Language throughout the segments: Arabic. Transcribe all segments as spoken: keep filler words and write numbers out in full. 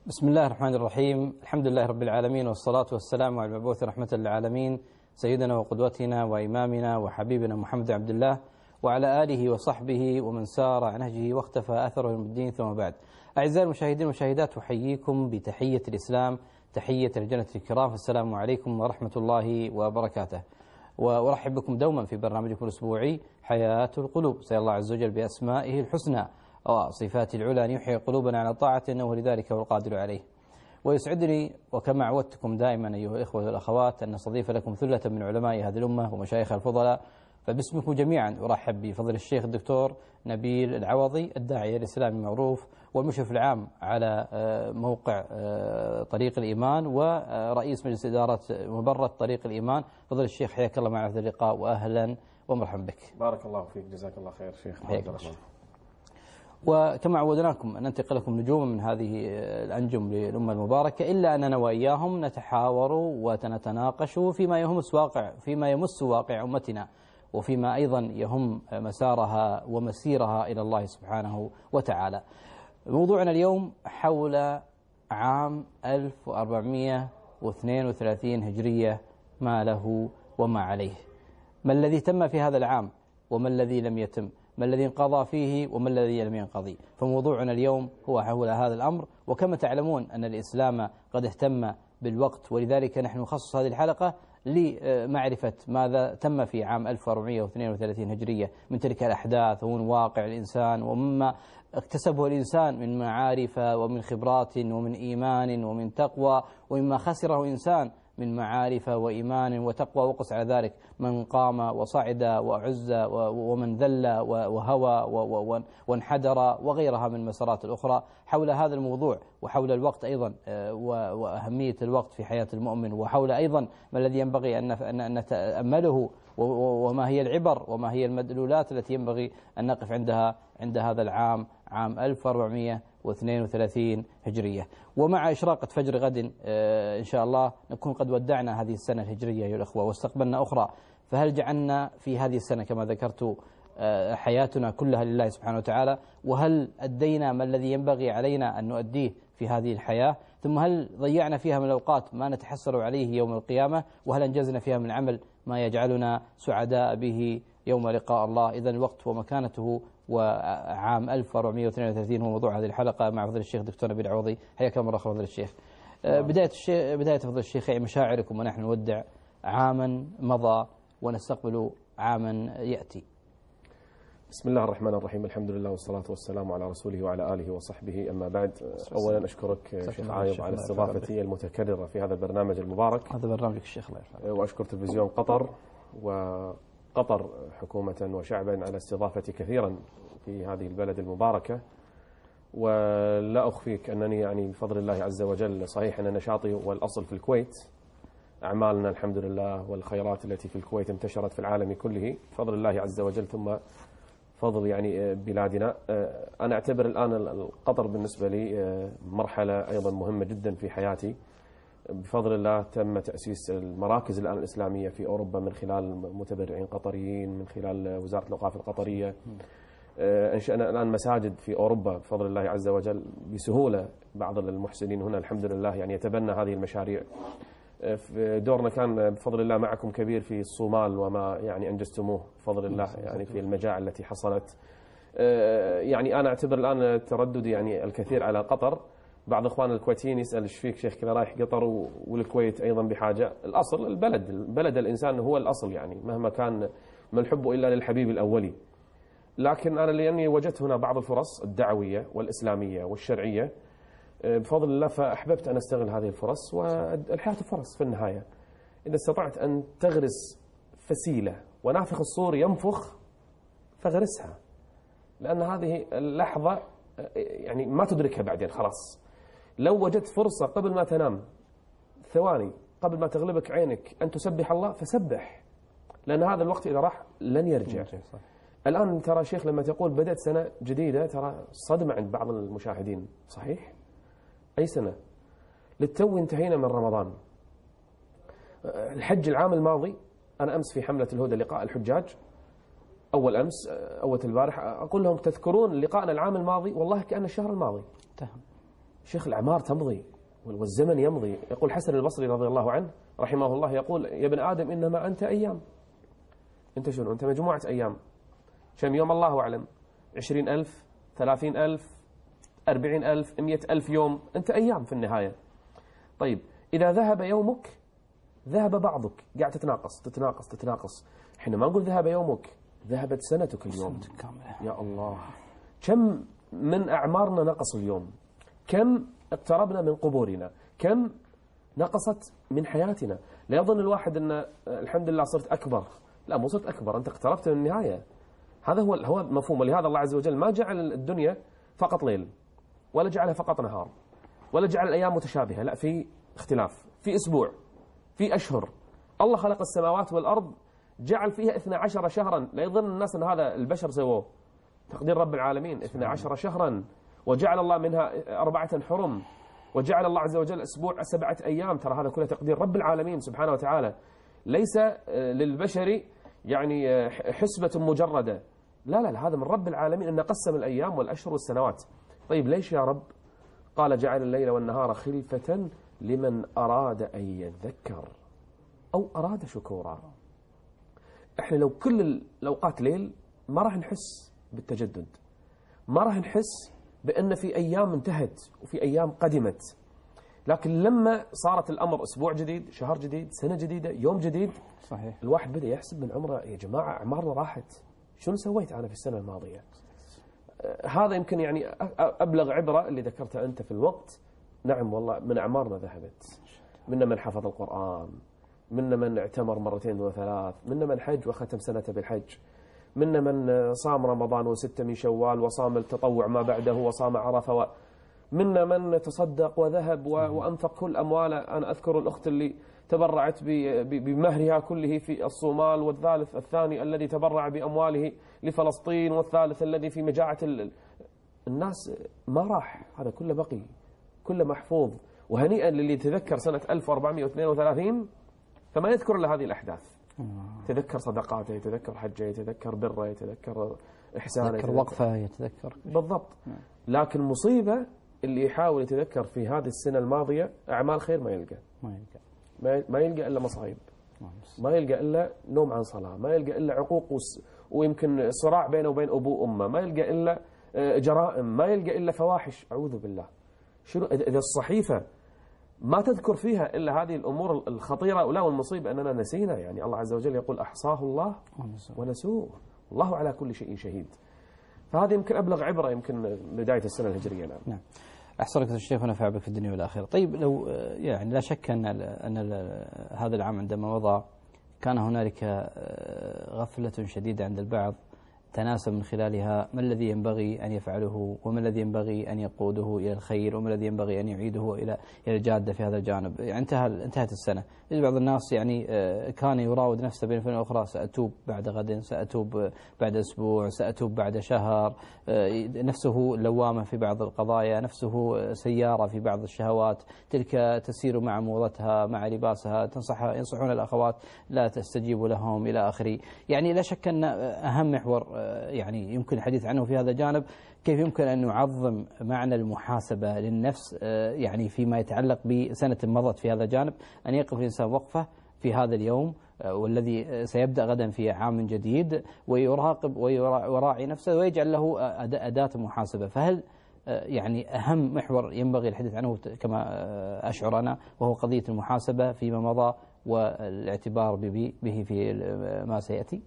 بسم الله الرحمن الرحيم. الحمد لله رب العالمين، والصلاة والسلام على المبعوث رحمة للعالمين سيدنا وقدوتنا وإمامنا وحبيبنا محمد عبد الله وعلى آله وصحبه ومن سار على نهجه واختفى أثره من الدين، ثم بعد. أعزائي المشاهدين والمشاهدات، أحييكم بتحية الإسلام، تحية الجنة الكرام، السلام عليكم ورحمة الله وبركاته. وأرحب بكم دوما في برنامجكم الأسبوعي حياة القلوب. سأل الله عز وجل بأسمائه الحسنى وصفات العلى أن يحيي قلوبنا على طاعته، إنه لذلك هو القادر عليه. ويسعدني وكما عودتكم دائما أيها الإخوة والأخوات أن نستضيف لكم ثلة من علماء هذه الأمة ومشايخ الفضلاء. فباسمكم جميعا أرحب بفضل الشيخ الدكتور نبيل العوضي، الداعية الإسلامي المعروف والمشرف العام على موقع طريق الإيمان ورئيس مجلس إدارة مبرة طريق الإيمان. فضل الشيخ، حياك الله معنا في اللقاء وأهلا ومرحبا بك. بارك الله فيك، جزاك الله خير شيخ. وكما عودناكم أن ننتقل لكم نجوما من هذه الأنجم للأمة المباركة، إلا أننا وإياهم نتحاور ونتناقش فيما يمس واقع فيما يمس واقع أمتنا، وفيما أيضا يهم مسارها ومسيرها إلى الله سبحانه وتعالى. موضوعنا اليوم حول عام ألف وأربعمئة واثنين وثلاثين هجرية، ما له وما عليه. ما الذي تم في هذا العام وما الذي لم يتم؟ ما الذي انقضى فيه وما الذي لم ينقضي؟ فموضوعنا اليوم هو حول هذا الأمر. وكما تعلمون أن الإسلام قد اهتم بالوقت، ولذلك نحن نخصص هذه الحلقة لمعرفة ماذا تم في عام ألف وأربعمئة واثنين وثلاثين هجرية من تلك الأحداث ومن واقع الإنسان ومما اكتسبه الإنسان من معارف ومن خبرات ومن إيمان ومن تقوى، ومما خسره إنسان من معارف وإيمان وتقوى. وقس على ذلك من قام وصعد وعز ومن ذل وهوى وانحدر وغيرها من المسارات الأخرى. حول هذا الموضوع وحول الوقت أيضا وأهمية الوقت في حياة المؤمن، وحول أيضا ما الذي ينبغي أن نتأمله وما هي العبر وما هي المدلولات التي ينبغي أن نقف عندها عند هذا العام، عام ألف وأربعمئة واثنين وثلاثين هجرية. ومع إشراقة فجر غد إن شاء الله نكون قد ودعنا هذه السنة الهجرية أيها الأخوة واستقبلنا أخرى. فهل جعلنا في هذه السنة كما ذكرت حياتنا كلها لله سبحانه وتعالى؟ وهل أدينا ما الذي ينبغي علينا أن نؤديه في هذه الحياة؟ ثم هل ضيعنا فيها من الأوقات ما نتحسر عليه يوم القيامة؟ وهل أنجزنا فيها من عمل ما يجعلنا سعداء به يوم لقاء الله؟ إذن الوقت ومكانته وعام ألف وأربعمئة واثنين وثلاثين هو موضوع هذه الحلقة مع فضل الشيخ دكتور نبيل العوضي. حياك الله مرة أخرى فضل الشيخ. بداية الشيخ بداية فضل الشيخ، مشاعركم ونحن نودع عاما مضى ونستقبل عاما يأتي. بسم الله الرحمن الرحيم، الحمد لله والصلاة والسلام على رسوله وعلى آله وصحبه، أما بعد. أولا أشكرك شيخ عايض على استضافتي المتكررة في هذا البرنامج المبارك. هذا برنامجك الشيخ، الله يرحمه. وأشكر تلفزيون قطر وقطر حكومة وشعبا على استضافتي كثيرا في هذه البلد المباركة. ولا أخفيك أنني يعني بفضل الله عز وجل، صحيح أن نشاطي والأصل في الكويت، أعمالنا الحمد لله والخيرات التي في الكويت انتشرت في العالم كله بفضل الله عز وجل، ثم فضل يعني بلادنا. أنا أعتبر الآن القطر بالنسبة لي مرحلة أيضا مهمة جدا في حياتي. بفضل الله تم تأسيس المراكز الآن الإسلامية في أوروبا من خلال متبرعين قطريين، من خلال وزارة الأوقاف القطرية. أنشأنا الآن مساجد في أوروبا بفضل الله عز وجل بسهولة. بعض المحسنين هنا الحمد لله يعني يتبنى هذه المشاريع. في دورنا كان بفضل الله معكم كبير في الصومال وما يعني أنجزتموه بفضل الله يعني في المجاعة التي حصلت. يعني أنا أعتبر الآن ترددي يعني الكثير على قطر. بعض إخوان الكويتيين يسأل إيش فيك شيخ كذا رايح قطر والكويت أيضا بحاجة. الأصل البلد، البلد الإنسان هو الأصل، يعني مهما كان ما الحب إلا للحبيب الأولي. لكن أنا لأني وجدت هنا بعض الفرص الدعوية والإسلامية والشرعية بفضل الله، فأحببت أن أستغل هذه الفرص. والحياة فرص في النهاية. إذا استطعت أن تغرس فسيلة ونافخ الصور ينفخ فغرسها، لأن هذه اللحظة يعني ما تدركها بعدين خلاص. لو وجدت فرصة قبل ما تنام ثواني، قبل ما تغلبك عينك أن تسبح الله فسبح، لأن هذا الوقت إذا راح لن يرجع. الآن ترى شيخ لما تقول بدأت سنة جديدة، ترى صدمة عند بعض المشاهدين. صحيح؟ أي سنة؟ للتو انتهينا من رمضان. الحج العام الماضي، أنا أمس في حملة الهدى لقاء الحجاج، أول أمس أول البارح أقول لهم تذكرون لقاءنا العام الماضي؟ والله كأن الشهر الماضي. شيخ الأعمار تمضي والزمن يمضي. يقول حسن البصري رضي الله عنه رحمه الله، يقول يا ابن آدم إنما أنت أيام. أنت شنو؟ أنت مجموعة أيام. كم يوم الله أعلم؟ عشرين ألف، ثلاثين ألف، أربعين ألف، مئة ألف يوم. أنت أيام في النهاية. طيب إذا ذهب يومك ذهب بعضك، قاعد تتناقص تتناقص تتناقص. احنا ما نقول ذهب يومك، ذهبت سنتك اليوم. يا الله، كم من أعمارنا نقص اليوم، كم اقتربنا من قبورنا، كم نقصت من حياتنا. لا يظن الواحد أن الحمد لله صرت أكبر. لا، مو صرت أكبر، أنت اقتربت من النهاية. هذا هو هو المفهوم. ولهذا الله عز وجل ما جعل الدنيا فقط ليل، ولا جعلها فقط نهار، ولا جعل الأيام متشابهة. لا، في اختلاف، في أسبوع، في أشهر. الله خلق السماوات والأرض جعل فيها اثنا عشر شهرا. لا يظن الناس أن هذا البشر سووه، تقدير رب العالمين. اثنا عشر شهرا، وجعل الله منها أربعة حرم، وجعل الله عز وجل أسبوع سبعة أيام. ترى هذا كله تقدير رب العالمين سبحانه وتعالى، ليس للبشر يعني حسبة مجردة. لا لا لا، هذا من رب العالمين أن قسم الأيام والأشهر والسنوات. طيب ليش يا رب؟ قال جعل الليل والنهار خلفة لمن أراد أن يذكر أو أراد شكورا. احنا لو كل الأوقات ليل ما راح نحس بالتجدد، ما راح نحس بأن في أيام انتهت وفي أيام قدمت. لكن لما صارت الأمر أسبوع جديد، شهر جديد، سنة جديدة، يوم جديد، صحيح، الواحد بدأ يحسب من عمره، يا جماعة أعمارنا راحت، شنو سويت أنا في السنة الماضية؟ هذا يمكن يعني أبلغ عبرة اللي ذكرتها أنت في الوقت. نعم والله، من أعمارنا ذهبت. منا من حفظ القرآن، منا من اعتمر مرتين وثلاث، منا من حج وختم سنته بالحج، منا من صام رمضان وستة من شوال وصام التطوع ما بعده وصام عرفة، منا من تصدق وذهب وأنفق كل أمواله. أنا أذكر الأخت اللي تبرعت بمهرها كله في الصومال، والثالث الثاني الذي تبرع بأمواله لفلسطين، والثالث الذي في مجاعة الناس. ما راح، هذا كله بقي، كله محفوظ. وهنيئا للي يتذكر سنة ألف وأربعمئة واثنين وثلاثين فما يذكر إلا هذه الأحداث. يتذكر صدقاته، يتذكر حجه، يتذكر بره، يتذكر إحسانه، يتذكر وقفه، يتذكر بالضبط. لكن مصيبة اللي يحاول يتذكر في هذه السنة الماضية أعمال خير ما يلقى، ما يلقى ما يلقى إلا مصايب، ما يلقى إلا نوم عن صلاة، ما يلقى إلا عقوق ويمكن صراع بينه وبين أبوه وأمه، ما يلقى إلا جرائم، ما يلقى إلا فواحش. أعوذ بالله. شنو إذا الصحيفة ما تذكر فيها إلا هذه الأمور الخطيرة؟ ولا والمصيبة أننا نسينا. يعني الله عز وجل يقول أحصاه الله ونسوه، الله على كل شيء شهيد. فهذه يمكن أبلغ عبرة يمكن بداية السنة الهجرية. نعم. نعم. أحسنك الشيخ ونفع بك في الدنيا والآخرة. طيب لو يعني لا شك أن أن هذا العام عندما مضى كان هنالك غفلة شديدة عند البعض تناسب من خلالها ما الذي ينبغي أن يفعله، وما الذي ينبغي أن يقوده إلى الخير، وما الذي ينبغي أن يعيده إلى إلى الجادة في هذا الجانب. يعني انتهى انتهت السنة. بعض الناس يعني كان يراود نفسه بين فين أخرى، سأتوب بعد غد، سأتوب بعد أسبوع، سأتوب بعد شهر. نفسه لوامة في بعض القضايا، نفسه سيارة في بعض الشهوات، تلك تسير مع موضتها مع لباسها. تنصح ينصحون الأخوات لا تستجيبوا لهم إلى آخره. يعني لا شك أن أهم محور يعني يمكن الحديث عنه في هذا الجانب كيف يمكن أن نعظم معنى المحاسبة للنفس يعني فيما يتعلق بسنة مضت في هذا الجانب، أن يقف الإنسان وقفة في هذا اليوم والذي سيبدأ غدا في عام جديد، ويراقب ويراعي نفسه ويجعل له أداة محاسبة. فهل يعني أهم محور ينبغي الحديث عنه كما أشعر أنا وهو قضية المحاسبة فيما مضى والاعتبار به في ما سيأتي؟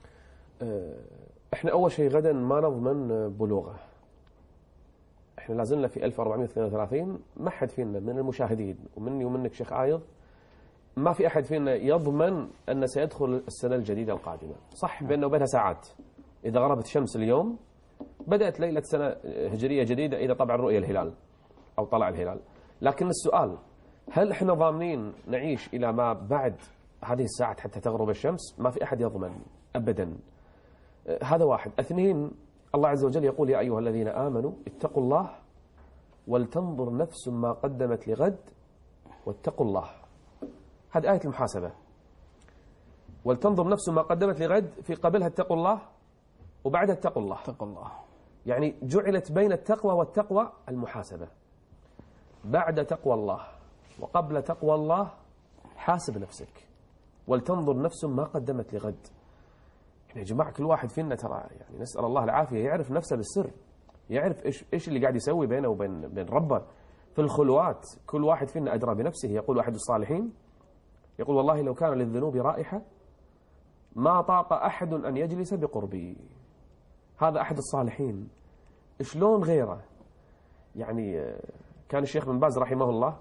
احنا أول شيء غدا ما نضمن بلوغه. احنا لازلنا في ألف وأربعمئة واثنين وثلاثين، ما حد فينا من المشاهدين ومني ومنك شيخ عايض ما في أحد فينا يضمن أن سيدخل السنة الجديدة القادمة. صح بيننا وبينها ساعات، إذا غربت الشمس اليوم بدأت ليلة سنة هجرية جديدة، إذا طبعا رؤية الهلال أو طلع الهلال. لكن السؤال، هل احنا ضامنين نعيش إلى ما بعد هذه الساعة حتى تغرب الشمس؟ ما في أحد يضمن أبدا. هذا واحد. اثنين، الله عز وجل يقول يا أيها الذين آمنوا اتقوا الله ولتنظر نفس ما قدمت لغد واتقوا الله. هذه آية المحاسبة. ولتنظر نفس ما قدمت لغد، في قبلها اتقوا الله وبعدها اتقوا الله. اتقوا الله. يعني جعلت بين التقوى والتقوى المحاسبة. بعد تقوى الله وقبل تقوى الله حاسب نفسك ولتنظر نفس ما قدمت لغد. يعني يا جماعة كل واحد فينا ترى يعني نسأل الله العافية يعرف نفسه بالسر، يعرف إيش إيش اللي قاعد يسوي بينه وبين بين ربه في الخلوات. كل واحد فينا أدرى بنفسه. يقول أحد الصالحين يقول والله لو كان للذنوب رائحة ما طاق أحد أن يجلس بقربي. هذا أحد الصالحين. شلون غيره؟ يعني كان الشيخ بن باز رحمه الله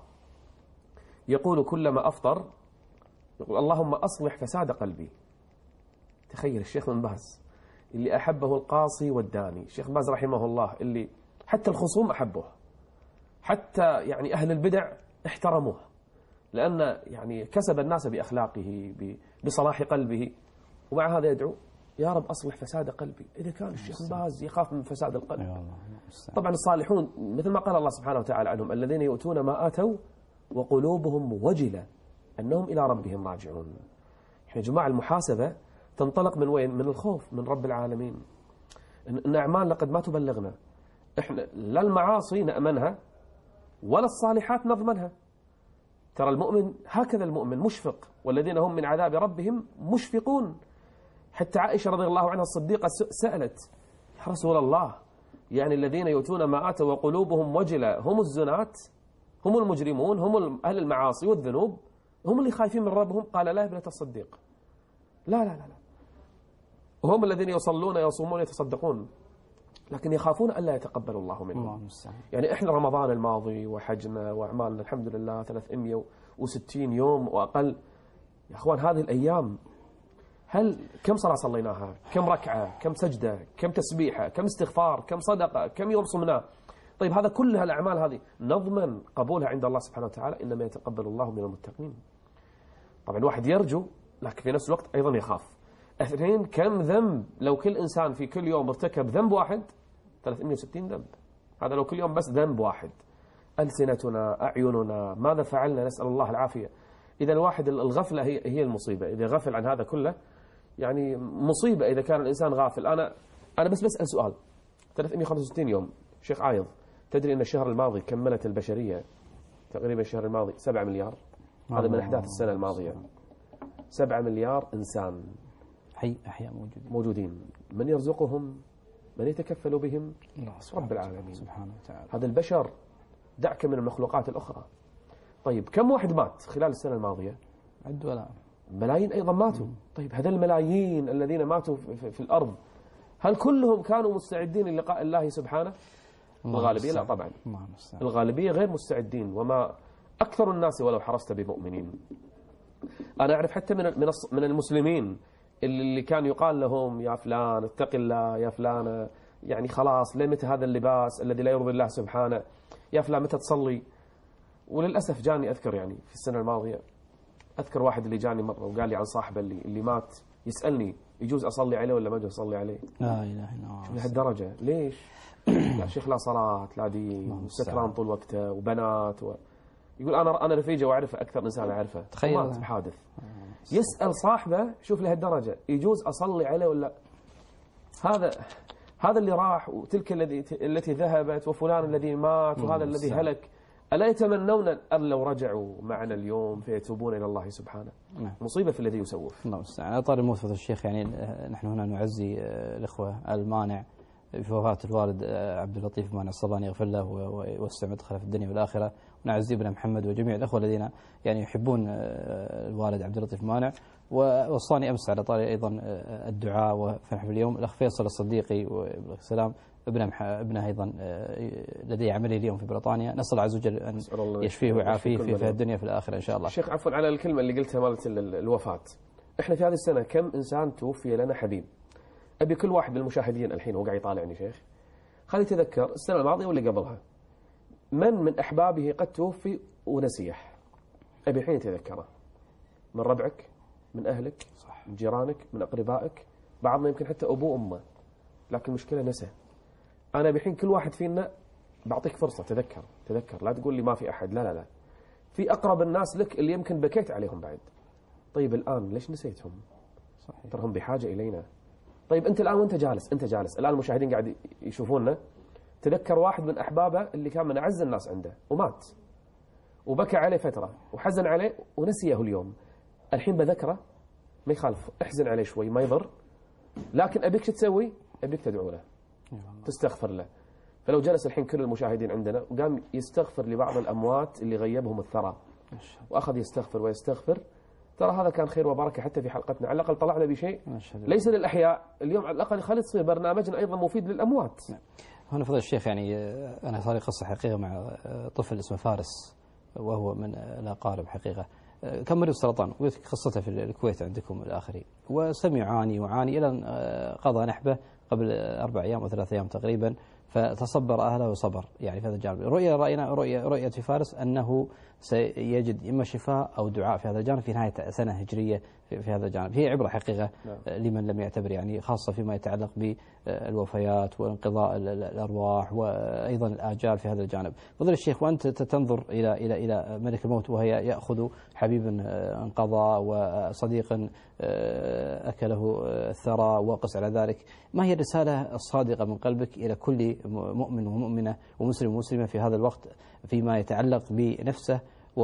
يقول كلما أفطر يقول اللهم أصلح فساد قلبي. تخيل الشيخ بن باز اللي أحبه القاصي والداني، الشيخ بن باز رحمه الله اللي حتى الخصوم أحبوه، حتى يعني أهل البدع احترموه، لأن يعني كسب الناس بأخلاقه بصلاح قلبه، ومع هذا يدعو يا رب أصلح فساد قلبي. إذا كان الشيخ بن باز يخاف من فساد القلب. طبعا الصالحون مثل ما قال الله سبحانه وتعالى عنهم الذين يؤتون ما آتوا وقلوبهم وجلة أنهم إلى ربهم راجعون. يا جماعة المحاسبة تنطلق من وين؟ من الخوف من رب العالمين. إن أعمالنا قد ما تبلغنا، إحنا لا المعاصي نأمنها ولا الصالحات نضمنها. ترى المؤمن هكذا، المؤمن مشفق والذين هم من عذاب ربهم مشفقون. حتى عائشة رضي الله عنها الصديقة سألت يا رسول الله يعني الذين يؤتون ما آتوا وقلوبهم وجلة هم الزنات هم المجرمون هم أهل المعاصي والذنوب هم اللي خايفين من ربهم؟ قال لا يا ابنة الصديق، لا لا لا لا، هم الذين يصلون يصومون يتصدقون لكن يخافون ألا يتقبل الله منهم. يعني إحنا رمضان الماضي وحجنا وأعمالنا الحمد لله ثلاثمئة وستين يوم وأقل. يا أخوان هذه الأيام هل كم صلاة صليناها؟ كم ركعة؟ كم سجدة؟ كم تسبيحة؟ كم استغفار؟ كم صدقة؟ كم يوم صمنا؟ طيب هذا كلها الأعمال هذه نضمن قبولها عند الله سبحانه وتعالى؟ إنما يتقبل الله من المتقين. طبعا الواحد يرجو لكن في نفس الوقت أيضا يخاف. اثنين، كم ذنب لو كل إنسان في كل يوم ارتكب ذنب واحد؟ ثلاثمئة وستين ذنب. هذا لو كل يوم بس ذنب واحد. ألسنتنا، أعيننا، ماذا فعلنا؟ نسأل الله العافية. إذا الواحد الغفلة هي هي المصيبة. إذا غفل عن هذا كله يعني مصيبة. إذا كان الإنسان غافل. أنا أنا بس بسأل سؤال. ثلاثمئة وخمسة وستين يوم شيخ عايض، تدري أن الشهر الماضي كملت البشرية تقريبا الشهر الماضي سبعة مليار؟ هذا من أحداث السنة الماضية. سبعة مليار إنسان حي أحياء موجودين موجودين. من يرزقهم؟ من يتكفل بهم؟ رب العالمين سبحانه وتعالى. هذا البشر دعك من المخلوقات الأخرى. طيب كم واحد مات خلال السنة الماضية؟ عد ولا ملايين أيضا ماتوا. طيب هذا الملايين الذين ماتوا في, في الأرض هل كلهم كانوا مستعدين للقاء الله سبحانه؟ الغالبية لا طبعا. الغالبية غير مستعدين. وما أكثر الناس ولو حرصت بمؤمنين. أنا أعرف حتى من من من المسلمين اللي كان يقال لهم يا فلان اتق الله، يا فلان يعني خلاص لمتى هذا اللباس الذي لا يرضي الله سبحانه، يا فلان متى تصلي. وللأسف جاني أذكر يعني في السنة الماضية أذكر واحد اللي جاني مرة وقال لي عن صاحبه اللي اللي مات، يسألني يجوز أصلي عليه ولا ما يجوز أصلي عليه؟ لا إله إلا الله. شوف لهالدرجة ليش؟ لا شيخ لا صلاة لا دين وسكران طول وقته وبنات و... يقول أنا أنا رفيجه وأعرفه أكثر إنسان أعرفه. تخيل مات بحادث. يسأل صاحبه شوف لهالدرجة يجوز أصلي عليه ولا؟ هذا هذا اللي راح وتلك الذي التي ذهبت وفلان الذي مات وهذا الذي هلك. ألا يتمنون أن لو رجعوا معنا اليوم فيتوبون إلى الله سبحانه؟ مصيبة في الذي يسوه. الله المستعان. على طاري موت الشيخ يعني نحن هنا نعزي الإخوة المانع في وفاة الوالد عبد اللطيف مانع الصباني يغفر له ويوسع مدخله في الدنيا والآخرة، ونعزي ابن محمد وجميع الأخوة الذين يعني يحبون الوالد عبد اللطيف مانع. ووصاني أمس على طاري أيضا الدعاء وفرح في اليوم الأخ فيصل الصديقي والسلام ابنه ابنه أيضا لديه عملية اليوم في بريطانيا، نسأل الله عز وجل أن يشفيه ويعافيه في, في الدنيا في الآخرة إن شاء الله. شيخ عفوا على الكلمة اللي قلتها مالت الوفاة. إحنا في هذه السنة كم إنسان توفي لنا حبيب؟ أبي كل واحد من المشاهدين الحين هو قاعد يطالعني شيخ خلي يتذكر السنة الماضية واللي قبلها من من أحبابه قد توفي ونسيح. أبي الحين يتذكره من ربعك، من أهلك، صح. من جيرانك، من أقربائك، بعضنا يمكن حتى أبوه أمه، لكن المشكلة نسى. أنا بحين كل واحد فينا بعطيك فرصة تذكر تذكر لا تقول لي ما في أحد، لا لا لا في أقرب الناس لك اللي يمكن بكيت عليهم بعد. طيب الآن ليش نسيتهم؟ صحيح. ترى هم بحاجة إلينا. طيب أنت الآن وأنت جالس أنت جالس الآن المشاهدين قاعد يشوفوننا، تذكر واحد من أحبابه اللي كان من أعز الناس عنده ومات، وبكى عليه فترة وحزن عليه ونسيه اليوم، الحين بذكره ما يخالف، احزن عليه شوي ما يضر، لكن أبيك شو تسوي؟ أبيك تدعو له تستغفر له. فلو جلس الحين كل المشاهدين عندنا وقام يستغفر لبعض الأموات اللي غيبهم الثرى وأخذ يستغفر ويستغفر، ترى هذا كان خير وبركة حتى في حلقتنا، على الأقل طلعنا بشيء ليس للأحياء اليوم، على الأقل خلي تصير برنامجنا أيضا مفيد للأموات. هنا فضل الشيخ، يعني أنا صار لي قصة حقيقة مع طفل اسمه فارس وهو من الأقارب حقيقة، كان مريض سرطان، وقلت قصته في الكويت عندكم الآخرين، وسمع يعاني وعاني إلى أن قضى نحبه قبل أربع أيام أو ثلاث أيام تقريبا، فتصبر أهله وصبر يعني في هذا الجانب. رؤية رأينا رؤية رؤية في فارس أنه سيجد إما شفاء أو دعاء في هذا الجانب في نهاية سنة هجرية في هذا الجانب. هي عبرة حقيقة لمن لم يعتبر، يعني خاصة فيما يتعلق بالوفيات وانقضاء الأرواح وأيضا الآجال في هذا الجانب. فضل الشيخ، وأنت تنظر إلى إلى إلى ملك الموت وهي يأخذ حبيبا انقضى وصديقا أكله الثرى وقس على ذلك، ما هي الرسالة الصادقة من قلبك إلى كل مؤمن ومؤمنة ومسلم ومسلمة في هذا الوقت فيما يتعلق بنفسه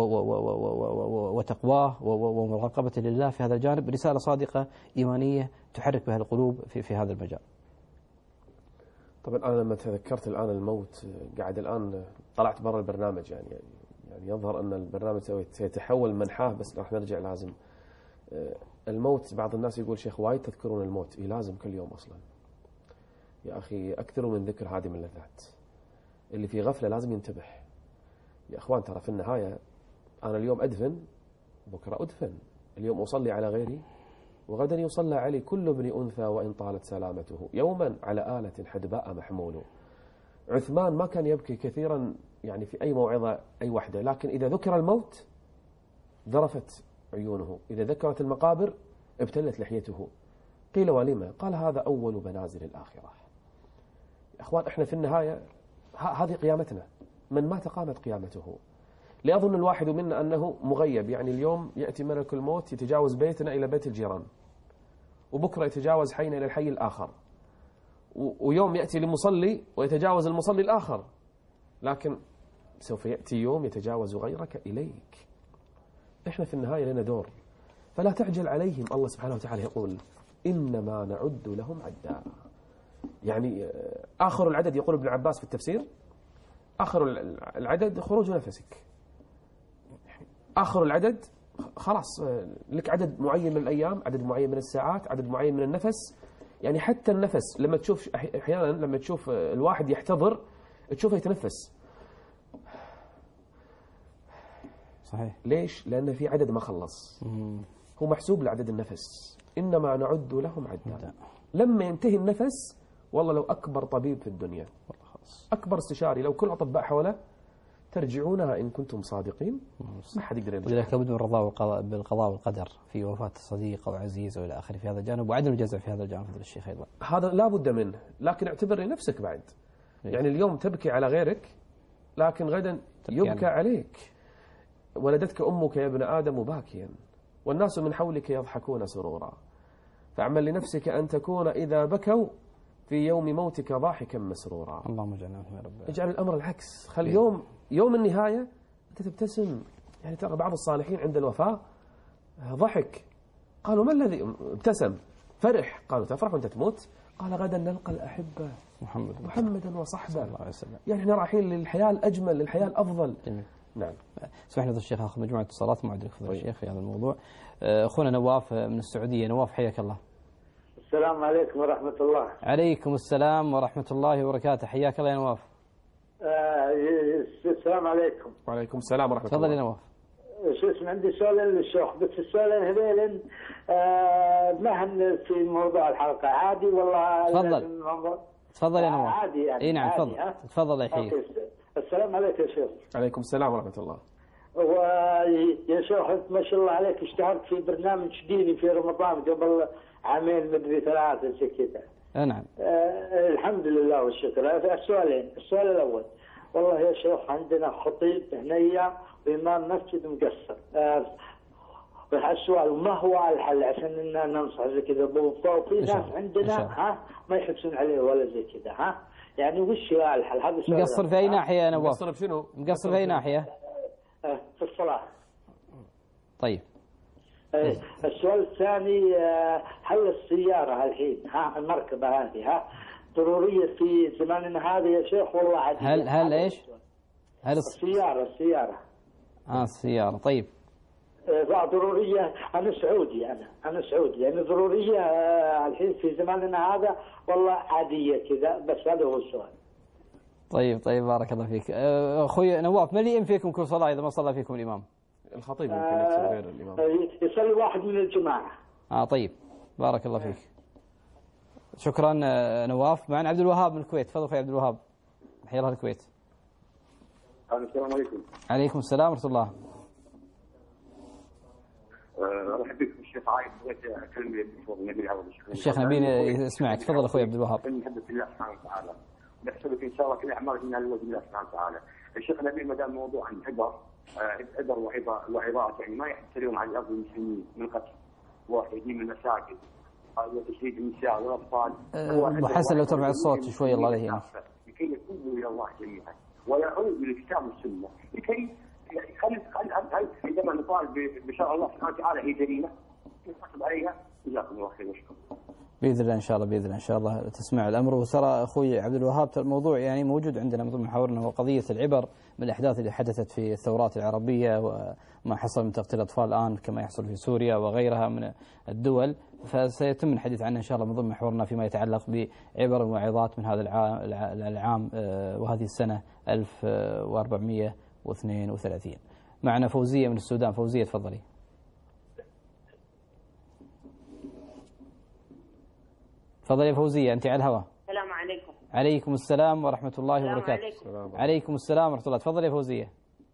وتقواه ومراقبة لله في هذا الجانب، رسالة صادقة إيمانية تحرك بها القلوب في في هذا المجال؟ طبعا أنا لما تذكرت الآن الموت قاعد الآن طلعت برا البرنامج، يعني يعني يظهر أن البرنامج سيتحول منحاه، بس راح نرجع. لازم الموت، بعض الناس يقول شيخ وايد تذكرون الموت، إيه لازم كل يوم أصلا يا أخي، أكثروا من ذكر هذه من اللذات. اللي في غفلة لازم ينتبه يا أخوان، ترى في النهاية أنا اليوم أدفن بكرة أدفن، اليوم أصلي على غيري وغدا يصلى علي، كل ابن أنثى وإن طالت سلامته يوما على آلة حدباء محمول. عثمان ما كان يبكي كثيرا يعني في أي موعظة أي وحدة، لكن إذا ذكر الموت ذرفت عيونه، إذا ذكرت المقابر ابتلت لحيته. قيل ولما؟ قال هذا أول منازل الآخرة. يا أخوان إحنا في النهاية هذه قيامتنا، من مات قامت قيامته. ليظن الواحد منا أنه مغيب، يعني اليوم يأتي ملك الموت يتجاوز بيتنا إلى بيت الجيران، وبكرة يتجاوز حينا إلى الحي الآخر، ويوم يأتي لمصلي ويتجاوز المصلي الآخر، لكن سوف يأتي يوم يتجاوز غيرك إليك. إحنا في النهاية لنا دور، فلا تعجل عليهم. الله سبحانه وتعالى يقول إنما نعد لهم عدا، يعني آخر العدد يقول ابن عباس في التفسير آخر العدد خروج نفسك، آخر العدد خلاص لك عدد معين من الأيام، عدد معين من الساعات، عدد معين من النفس. يعني حتى النفس لما تشوف أحيانا لما تشوف الواحد يحتضر تشوفه يتنفس. صحيح. ليش؟ لأن في عدد ما خلص، هو محسوب لعدد النفس. إنما نعد لهم عدا، لما ينتهي النفس والله لو أكبر طبيب في الدنيا، أكبر استشاري، لو كل أطباء حوله ترجعونها إن كنتم صادقين، ما حد يقدر يرجع. ولذلك لابد من الرضا بالقضاء والقدر في وفاة صديق أو عزيز وإلى آخره في هذا الجانب، وعدم الجزع في هذا الجانب. فضل الشيخ أيضا هذا لا بد منه، لكن اعتبر لنفسك بعد. يعني اليوم تبكي على غيرك، لكن غدا يبكى عليك. ولدتك أمك يا ابن آدم باكيا والناس من حولك يضحكون سرورا، فاعمل لنفسك أن تكون إذا بكوا في يوم موتك ضاحكا مسرورا. اللهم اجعلنا يا رب. اجعل الأمر العكس، خل يوم يوم النهاية أنت تبتسم. يعني ترى بعض الصالحين عند الوفاة ضحك، قالوا ما الذي ابتسم؟ فرح. قالوا تفرح وأنت تموت؟ قال غدا نلقى الأحبة محمد محمدا وصحبه. الله عليه وسلم. يعني احنا رايحين للحياة الأجمل، للحياة الأفضل. جميل. نعم. اسمح لي فضل الشيخ اخذ مجموعة اتصالات مع فضل طيب. الشيخ في هذا الموضوع. أخونا نواف من السعودية. نواف حياك الله. السلام عليكم ورحمة الله. عليكم السلام ورحمة الله وبركاته. حياك الله يا نواف. آه السلام عليكم. وعليكم السلام ورحمة الله. تفضل يا نواف. شو اسم عندي سؤالين للشيخ، بس السؤالين هذيل آه ما هن في موضوع الحلقة عادي والله؟ تفضل تفضل يا نواف. عادي يعني. اي نعم تفضل تفضل يا حي. السلام عليكم يا شيخ. عليكم السلام ورحمة الله. ويا شيخ ما شاء الله عليك اشتهرت في برنامج ديني في رمضان قبل عامين مدري ثلاثة زي كذا. نعم. آه الحمد لله والشكر. السؤالين، السؤال الأول والله يا شيخ عندنا خطيب هنية وإمام مسجد مقصر. آه السؤال ما هو الحل عشان إننا ننصح زي كذا وفي ناس عندنا ها ما يحبسون عليه ولا زي كذا ها، يعني وش الحل؟ هذا السؤال. مقصر في أي ناحية يا نواف؟ مقصر بشنو؟ مقصر في أي ناحية؟ في الصلاة. طيب. السؤال الثاني، هل السيارة الحين ها المركبة هذه ها ضرورية في زماننا هذا يا شيخ والله عادي؟ هل هل ايش؟ هل السيارة السيارة اه السيارة. طيب. ضرورية. أنا سعودي أنا أنا سعودي يعني ضرورية الحين في زماننا هذا والله عادية كذا، بس هذا هو السؤال. طيب طيب بارك الله فيك. أخوي نواف، ما لي فيكم كل صلاة إذا ما صلى فيكم الإمام؟ الخطيب يمكن يصلي غير الإمام. يصلي واحد من الجماعة. آه طيب بارك الله فيك. شكرا نواف. معنا عبد الوهاب من الكويت. تفضل أخوي عبد الوهاب، حيا الله الكويت. السلام عليكم. عليكم السلام ورحمة الله. ارحب بكم الشيخ عايد. بغيت اكلم النبي عوض الشيخ نبيل يسمعك. تفضل اخوي عبد الوهاب. نحب الله سبحانه وتعالى، نحسبك ان شاء الله كل اعمالك من وجه الله سبحانه وتعالى. الشيخ نبيل ما دام موضوع عن عبر عبر وعظات يعني ما يحترون على الارض المسلمين من قتل وتهديم المساجد وتشريد النساء والاطفال. ابو حسن لو ترفع الصوت شوي الله يهينك. لكي يتوبوا الى الله جميعا ويعودوا للكتاب والسنه، لكي خلي خلي عندما نطالب بشرع الله سبحانه وتعالى هي جريمه نحاسب عليها. جزاكم الله خير وشكرا. باذن الله ان شاء الله باذن الله ان شاء الله تسمع الامر. وترى اخوي عبد الوهاب الموضوع يعني موجود عندنا من ضمن محاورنا، وقضيه العبر من الاحداث اللي حدثت في الثورات العربيه وما حصل من تقتيل الاطفال الان كما يحصل في سوريا وغيرها من الدول، فسيتم الحديث عنه ان شاء الله من ضمن محورنا فيما يتعلق بعبر وعظات من هذا العام, العام وهذه السنه ألف وأربعمئة واثنين وثلاثين. معنا فوزيه من السودان. فوزيه تفضلي. تفضلي يا فوزية، أنت على الهواء. السلام عليكم. عليكم السلام ورحمة الله وبركاته. عليكم. عليكم السلام ورحمة الله. تفضلي يا فوزية.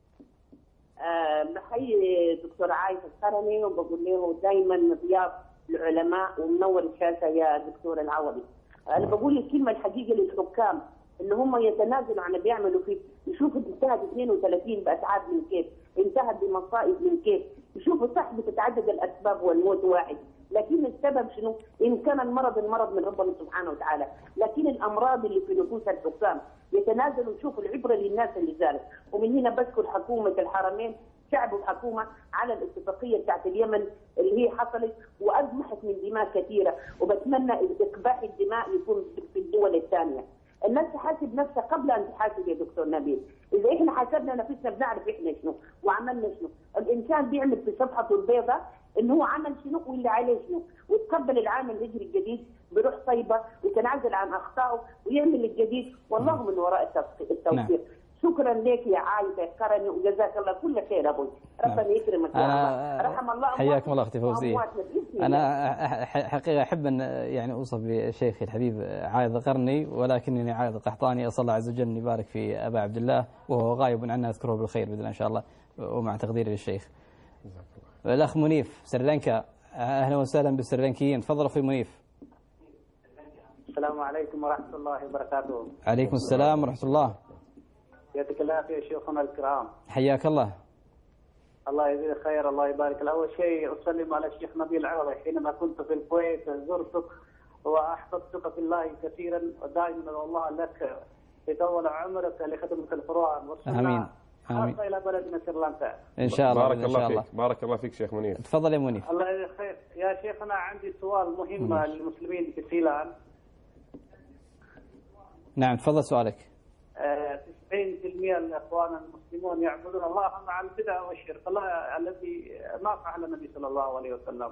أه بحيي دكتور عايش القرني وبقول له دائما ضياف العلماء ومنور الشاشة يا دكتور العوضي. أنا بقول الكلمة الحقيقة للحكام إن هم يتنازلوا عن اللي بيعملوا فيه. يشوفوا انتهت اثنين وثلاثين بأسعاد من كيف، انتهت بمصائب من كيف، يشوفوا صح بتتعدد الأسباب والموت واحد، لكن السبب شنو؟ إن كان المرض المرض من ربنا سبحانه وتعالى، لكن الأمراض اللي في نفوس الحكام يتنازلوا يشوفوا العبرة للناس اللي زالت. ومن هنا بذكر حكومة الحرمين شعب وحكومة على الاتفاقية بتاعت اليمن اللي هي حصلت وأزمحت من دماء كثيرة، وبتمنى إقباح الدماء يكون في الدول الثانية. الناس تحاسب نفسها قبل ان تحاسب يا دكتور نبيل. اذا احنا حاسبنا نفسنا بنعرف احنا شنو وعملنا شنو. الانسان بيعمل في صفحته البيضاء انه هو عمل شنو واللي عليه شنو، وتقبل العام الهجري الجديد بروح طيبه ويتنازل عن اخطائه ويعمل الجديد، والله من وراء التوفيق. نعم. شكرا لك يا عايده كرني وجزاك الله كل خير ابوي. ربنا يكرمك يا الله. رحم الله حياكم الله اختي فوزيه. انا حقيقه احب ان يعني اوصف بشيخي الحبيب عايض القرني، ولكنني عايض القحطاني. اسال الله عز وجل ان يبارك في ابا عبد الله وهو غايب عنا، اذكره بالخير باذن الله ان شاء الله ومع تقديري للشيخ. الاخ منيف سريلانكا، اهلا وسهلا بالسريلانكيين. تفضل اخوي منيف. السلام عليكم ورحمه الله وبركاته. عليكم السلام ورحمه الله. يعطيك العافيه شيوخنا الكرام. حياك الله. الله يجزيك خير، الله يبارك. اول شيء اسلم على الشيخ نبيل العوضي. حينما كنت في الكويت زرتك واحببتك في الله كثيرا، ودائما والله لك يطول عمرك لخدمه القران والسنه. امين امين. خاصه الى بلدنا سريلانكا ان شاء الله. بارك الله فيك. بارك الله فيك شيخ منيف. تفضل يا منيف. الله يجزيك خير. يا شيخنا عندي سؤال مهم للمسلمين في سيلان. نعم تفضل سؤالك. تسعين بالمئة من الاخوان المسلمون يعبدون الله مع البدع والشرك، الله الذي ما فعل النبي صلى الله عليه وسلم.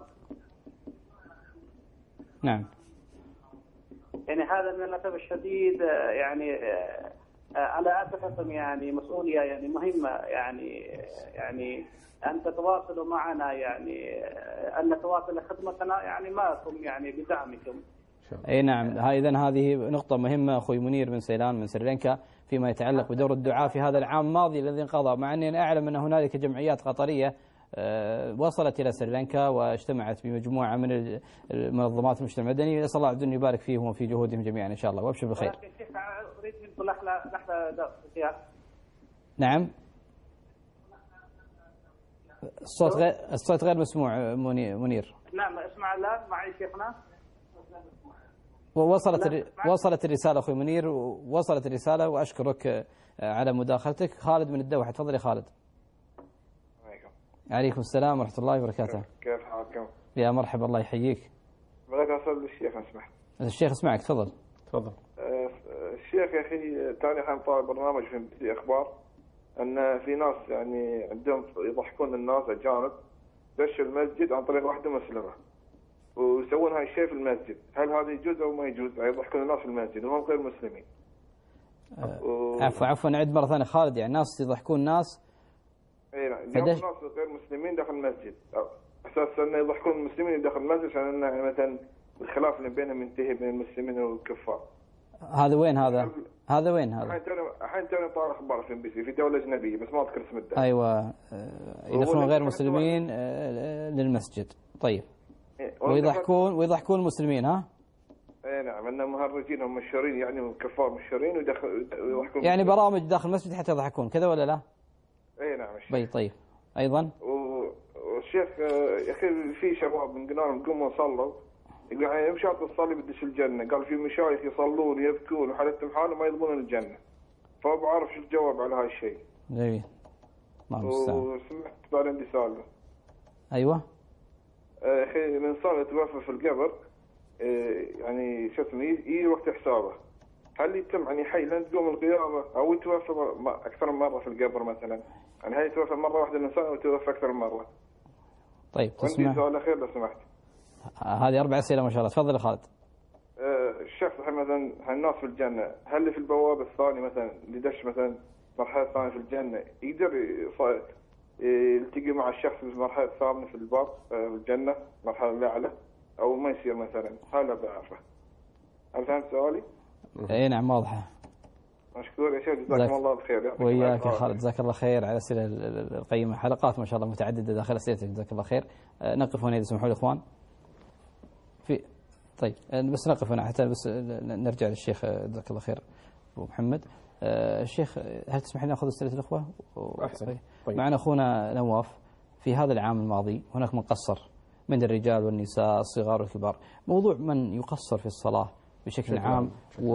نعم. يعني هذا من الاسف الشديد، يعني على اسفكم يعني مسؤوليه يعني مهمه، يعني يعني ان تتواصلوا معنا، يعني ان نتواصل خدمتنا يعني معكم يعني بدعمكم. اي نعم. اذا هذه نقطة مهمة اخوي منير من سيلان من سريلانكا فيما يتعلق بدور الدعاء في هذا العام الماضي الذي انقضى، مع اني اعلم ان هنالك جمعيات قطريه وصلت الى سريلانكا واجتمعت بمجموعة من المنظمات المجتمع المدني. نسال الله عز وجل يبارك فيهم وفي جهودهم جميعا ان شاء الله، وابشر بالخير. لكن شيخ اريد منكم لحظة لحظة نعم. الصوت غير الصوت غير مسموع منير. نعم اسمع الان معي شيخنا. وصلت الر... وصلت الرسالة أخوي منير، وصلت الرسالة وأشكرك على مداخلتك. خالد من الدوحة، تفضل يا خالد. عليكم السلام ورحمة الله وبركاته. كيف حالكم؟ يا مرحبا، الله يحييك. بدك أسأل الشيخ لو سمحت. الشيخ اسمعك، تفضل. تفضل. أه الشيخ يا أخي ثاني حين طالع برنامج في بي أخبار أن في ناس يعني عندهم يضحكون الناس أجانب دشوا المسجد عن طريق واحدة مسلمة ويسوون هاي الشيء في المسجد، هل هذا يجوز أو ما يجوز؟ يضحكون الناس في المسجد وهم غير مسلمين. أه و... عفوا عفوا نعد مرة ثانية خالد، يعني ناس يضحكون ناس. اي نعم، فدش... ناس غير مسلمين داخل المسجد، أساس أنه يضحكون المسلمين داخل المسجد عشان أنه يعني مثلا الخلاف اللي بينهم ينتهي بين المسلمين والكفار. هذا وين هذا؟ هذا وين هذا؟ الحين توني الحين توني طالع اخبار في ام بي سي في دوله اجنبيه بس ما اذكر اسم الدوله. ايوه يدخلون غير مسلمين للمسجد. طيب. ويضحكون ويضحكون المسلمين ها؟ اي نعم، انهم مهرجين هم مشهورين يعني كفار مشهورين ويضحكون يعني برامج داخل المسجد حتى يضحكون كذا ولا لا؟ اي نعم الشيخ. طيب طيب ايضا والشيخ يا اخي في شباب من قلنا لهم قوموا صلوا، يقول يعني مش شرط تصلي بدش الجنة، قال في مشايخ يصلون يبكون وحالتهم حالهم ما يضمنون الجنة، فما بعرف شو الجواب على هاي الشيء. جميل. الله المستعان. وسمعت بعد عندي سؤال. ايوه. يا اخي الانسان يتوفى في القبر يعني شو اسمه يجي وقت حسابه، هل يتم يعني حي لين تقوم القيامة او يتوفى اكثر من مرة في القبر مثلا؟ يعني هل يتوفى مرة واحدة الانسان او يتوفى اكثر من مرة؟ طيب تسمع. عندي سؤال اخير لو سمحت. هذه أربع أسئلة ما شاء الله، تفضل يا خالد. أه الشخص الحين مثلا الناس في الجنة، هل اللي في البواب الثاني مثلا اللي دش مثلا مرحلة ثانية في الجنة يقدر يلتقي مع الشخص في المرحلة الثامنة في الباب في الجنة مرحلة الأعلى أو ما يصير مثلا؟ هذا بعرفه. هل فهمت سؤالي؟ اي نعم واضحة. مشكور يا شيخ، جزاكم الله بخير. وياك يا خالد، جزاك الله خير على الأسئلة القيمة، حلقات ما شاء الله متعددة داخل أسئلتك، جزاك الله خير. نقف هنا إذا سمحوا لي إخوان. في طيب بس نقف هنا حتى بس نرجع للشيخ، جزاك الله خير أبو محمد. الشيخ هل تسمح لنا نأخذ أسئلة الأخوة؟ أحسن. طيب. معنا أخونا نواف. في هذا العام الماضي هناك من قصر من الرجال والنساء الصغار والكبار، موضوع من يقصر في الصلاة بشكل عام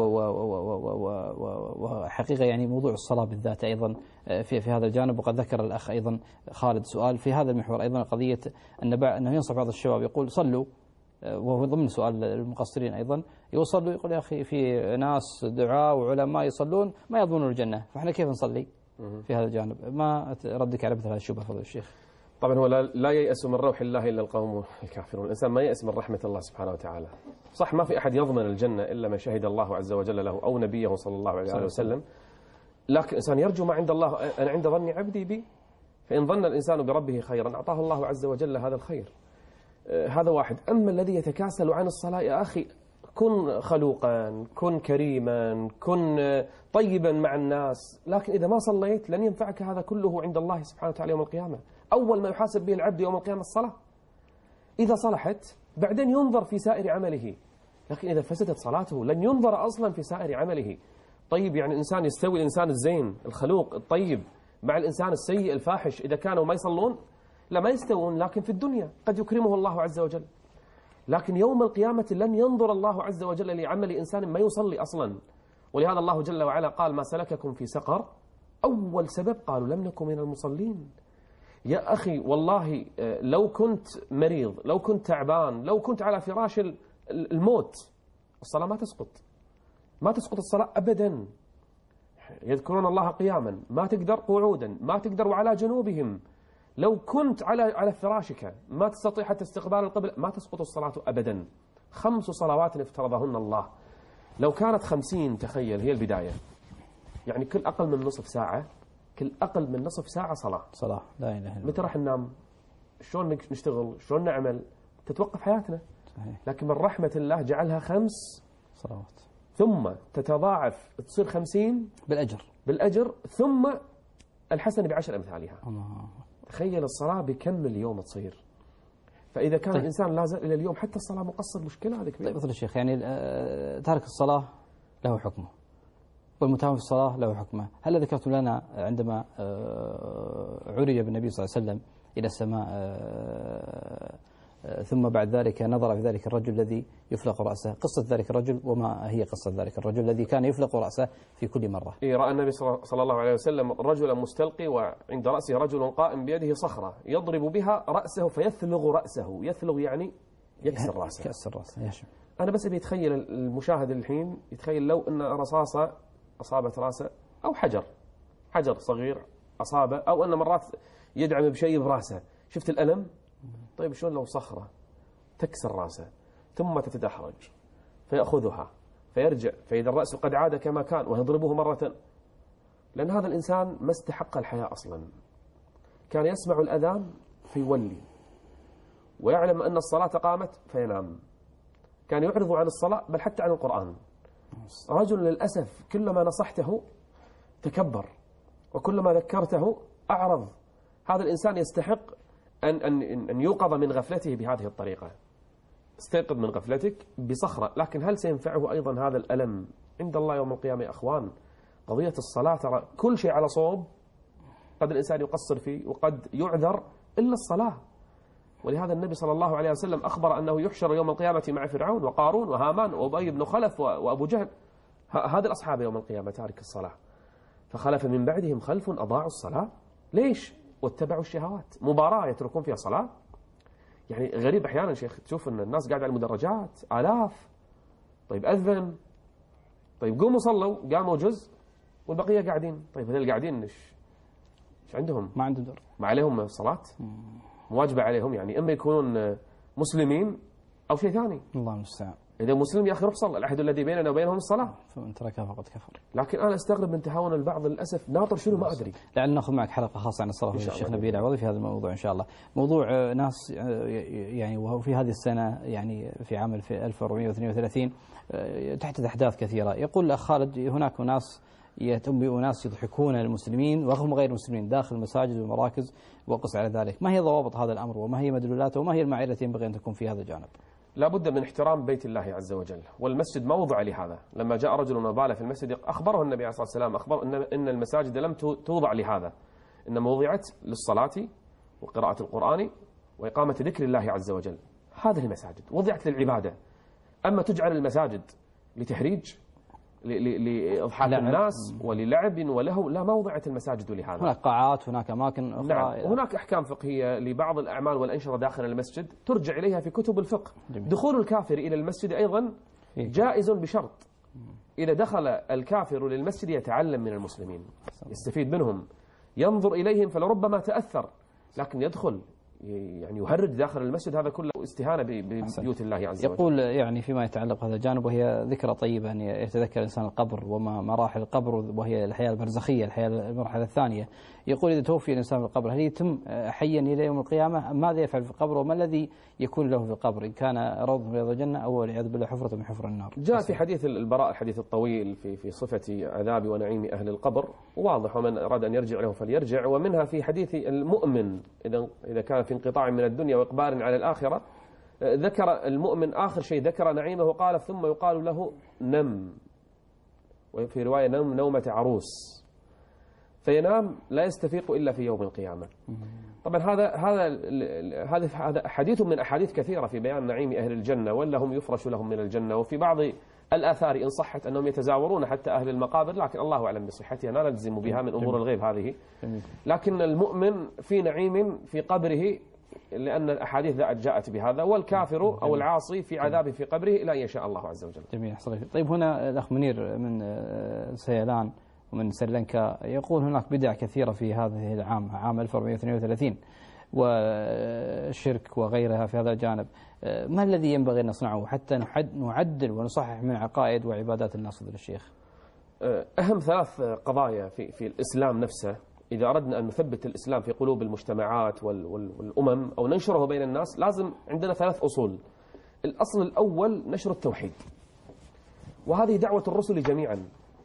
وحقيقة يعني موضوع الصلاة بالذات أيضا في في هذا الجانب. وقد ذكر الأخ أيضا خالد سؤال في هذا المحور أيضا، قضية أن أنه ينصح بعض الشباب يقول صلوا، وهو ضمن سؤال المقصرين أيضا، يوصلوا يقول يا أخي في ناس دعاء وعلماء يصلون ما يضمنون الجنة، فإحنا كيف نصلي في هذا الجانب؟ ما ردك على مثل هذه الشبهة فضل الشيخ؟ طبعا هو لا, لا ييأس من روح الله إلا القوم الكافرون، الإنسان ما ييأس من رحمة الله سبحانه وتعالى. صح ما في أحد يضمن الجنة إلا من شهد الله عز وجل له أو نبيه صلى الله عليه وسلم، لكن الإنسان يرجو ما عند الله. أنا عند ظن عبدي بي، فإن ظن الإنسان بربه خيرا أعطاه الله عز وجل هذا الخير. هذا واحد. أما الذي يتكاسل عن الصلاة يا أخي كن خلوقا، كن كريما، كن طيبا مع الناس، لكن إذا ما صليت لن ينفعك هذا كله عند الله سبحانه وتعالى يوم القيامة. أول ما يحاسب به العبد يوم القيامة الصلاة، إذا صلحت بعدين ينظر في سائر عمله، لكن إذا فسدت صلاته لن ينظر أصلا في سائر عمله. طيب يعني الإنسان يستوي الإنسان الزين الخلوق الطيب مع الإنسان السيء الفاحش إذا كانوا ما يصلون؟ لا ما يستوون، لكن في الدنيا قد يكرمه الله عز وجل، لكن يوم القيامة لن ينظر الله عز وجل لعمل إنسان ما يصلي أصلا. ولهذا الله جل وعلا قال ما سلككم في سقر؟ أول سبب قالوا لم نكن من المصلين. يا أخي والله لو كنت مريض، لو كنت تعبان، لو كنت على فراش الموت، الصلاة ما تسقط، ما تسقط الصلاة أبدا. يذكرون الله قياما، ما تقدر قعودا، ما تقدر وعلى جنوبهم. لو كنت على على فراشك ما تستطيع حتى استقبال القبلة، ما تسقط الصلاة أبدا. خمس صلوات افترضهن الله، لو كانت خمسين تخيل هي البداية، يعني كل أقل من نصف ساعة، كل أقل من نصف ساعة صلاة صلاة لا إله إلا الله. متى راح ننام؟ شلون نشتغل؟ شلون نعمل؟ تتوقف حياتنا. صحيح. لكن من رحمة الله جعلها خمس صلوات، ثم تتضاعف تصير خمسين بالأجر بالأجر ثم الحسنة بعشر أمثالها. الله. تخيل الصلاة بكم اليوم تصير. فإذا كان طيب. الإنسان لا زال إلى اليوم حتى الصلاة مقصر مشكلة هذه كبيرة. طيب مثل الشيخ يعني تارك الصلاة له حكمه والمتهم في الصلاة له حكمه. هل ذكرت لنا عندما عرج بالنبي صلى الله عليه وسلم إلى السماء ثم بعد ذلك نظر في ذلك الرجل الذي يفلق رأسه. قصة ذلك الرجل وما هي قصة ذلك الرجل الذي كان يفلق رأسه في كل مرة؟ رأى النبي صلى الله عليه وسلم رجلا مستلقي وعند رأسه رجل قائم بيده صخرة يضرب بها رأسه فيثلغ رأسه. يثلغ يعني يكسر رأسه. يكسر رأسه. يا شيخ أنا بس بيتخيل المشاهد الحين يتخيل لو أن رصاصة أصابت رأسه أو حجر حجر صغير أصابه أو أن مرات يدعم بشيء برأسه. شفت الألم؟ طيب شلون لو صخرة تكسر رأسه ثم تتدحرج فيأخذها فيرجع فإذا الرأس قد عاد كما كان ويضربه مرة. لأن هذا الإنسان ما استحق الحياة أصلا. كان يسمع الأذان فيولي ويعلم أن الصلاة قامت فينام. كان يعرض عن الصلاة بل حتى عن القرآن. رجل للأسف كلما نصحته تكبر وكلما ذكرته أعرض. هذا الإنسان يستحق أن أن أن يوقظ من غفلته بهذه الطريقة. استيقظ من غفلتك بصخرة. لكن هل سينفعه أيضا هذا الألم عند الله يوم القيامة يا أخوان؟ قضية الصلاة ترى كل شيء على صوب قد الإنسان يقصر فيه وقد يعذر إلا الصلاة. ولهذا النبي صلى الله عليه وسلم أخبر أنه يحشر يوم القيامة مع فرعون وقارون وهامان وأبي بن خلف وأبو جهل. هذه الأصحاب يوم القيامة تارك الصلاة. فخلف من بعدهم خلف أضاعوا الصلاة. ليش؟ واتبعوا الشهوات. مباراة يتركون فيها صلاة. يعني غريب أحيانا شيخ تشوف أن الناس قاعدة على المدرجات آلاف. طيب أذن، طيب قوموا صلوا، قاموا جزء والبقية قاعدين. طيب هذول قاعدين إيش إيش عندهم؟ ما عندهم دور، ما عليهم صلاة مواجبة عليهم. يعني إما يكونون مسلمين أو شيء ثاني. الله المستعان. إذا مسلم يا أخي روح صلى. العهد الذي بيننا وبينهم الصلاة. فمن تركها فقد كفر. لكن أنا أستغرب من تهاون البعض للأسف. ناطر شنو ما أدري. لعل ناخذ معك حلقة خاصة عن الصلاة الشيخ نبيل العوضي في هذا الموضوع إن شاء الله. موضوع ناس يعني وهو في هذه السنة يعني في عام ألف وأربعمائة واثنين وثلاثين تحدث أحداث كثيرة. يقول الأخ خالد هناك ناس يتم بأناس يضحكون المسلمين وهم غير المسلمين داخل المساجد والمراكز وقص على ذلك. ما هي ضوابط هذا الأمر وما هي مدلولاته وما هي المعايير التي ينبغي أن تكون في هذا الجانب؟ لا بد من احترام بيت الله عز وجل والمسجد موضع لهذا. لما جاء رجل وبال في المسجد أخبره النبي عليه الصلاة والسلام أخبر إن إن المساجد لم توضع لهذا، إنما وضعت للصلاة وقراءة القرآن وإقامة ذكر الله عز وجل. هذه المساجد وضعت للعبادة. أما تجعل المساجد لتهريج لإضحاك الناس وللعب ولهو، لا، ما وضعت المساجد لهذا. هناك قاعات، هناك أماكن أخرى. نعم. هناك أحكام فقهية لبعض الأعمال والأنشطة داخل المسجد ترجع إليها في كتب الفقه. جميل. دخول الكافر إلى المسجد أيضا جائز بشرط. إذا دخل الكافر للمسجد يتعلم من المسلمين، يستفيد منهم، ينظر إليهم، فلربما تأثر، لكن يدخل يعني يهرج داخل المسجد، هذا كله استهانة ببيوت الله عز وجل. يقول يعني فيما يتعلق بهذا الجانب، وهي ذكرى طيبة أن يتذكر الإنسان القبر وما مراحل القبر وهي الحياة البرزخية، الحياة المرحلة الثانية. يقول إذا توفي الإنسان في القبر هل يتم حيا إلى يوم القيامة؟ ماذا يفعل في القبر وما الذي يكون له في القبر إن كان روض من رياض الجنة أو والعياذ بالله حفرة من حفر النار؟ جاء في حديث البراء الحديث الطويل في في صفة عذاب ونعيم أهل القبر، واضح ومن أراد أن يرجع له فليرجع. ومنها في حديث المؤمن إذا إذا كان في انقطاع من الدنيا وإقبال على الآخرة، ذكر المؤمن آخر شيء ذكر نعيمه قال ثم يقال له نم، وفي رواية نم نومة عروس، فينام لا يستفيق إلا في يوم القيامة. طبعا هذا هذا هذا هذا حديث من أحاديث كثيرة في بيان نعيم أهل الجنة، ولا هم يفرش لهم من الجنة. وفي بعض الآثار إن صحت أنهم يتزاورون حتى أهل المقابر، لكن الله أعلم بصحتها، لا نلزم بها من أمور الغيب هذه. لكن المؤمن في نعيم في قبره لأن الأحاديث جاءت بهذا، والكافر أو العاصي في عذاب في قبره إلى أن يشاء الله عز وجل. جميل. طيب هنا الأخ منير من سيلان ومن سريلانكا يقول هناك بدع كثيرة في هذه العام، عام ألف وأربعمائة واثنين وثلاثين، والشرك وغيرها في هذا الجانب. ما الذي ينبغي أن نصنعه حتى نعدل ونصحح من عقائد وعبادات الناس للشيخ؟ أهم ثلاث قضايا في في الإسلام نفسه، إذا أردنا أن نثبت الإسلام في قلوب المجتمعات والأمم أو ننشره بين الناس، لازم عندنا ثلاث أصول. الأصل الأول نشر التوحيد، وهذه دعوة الرسل جميعا.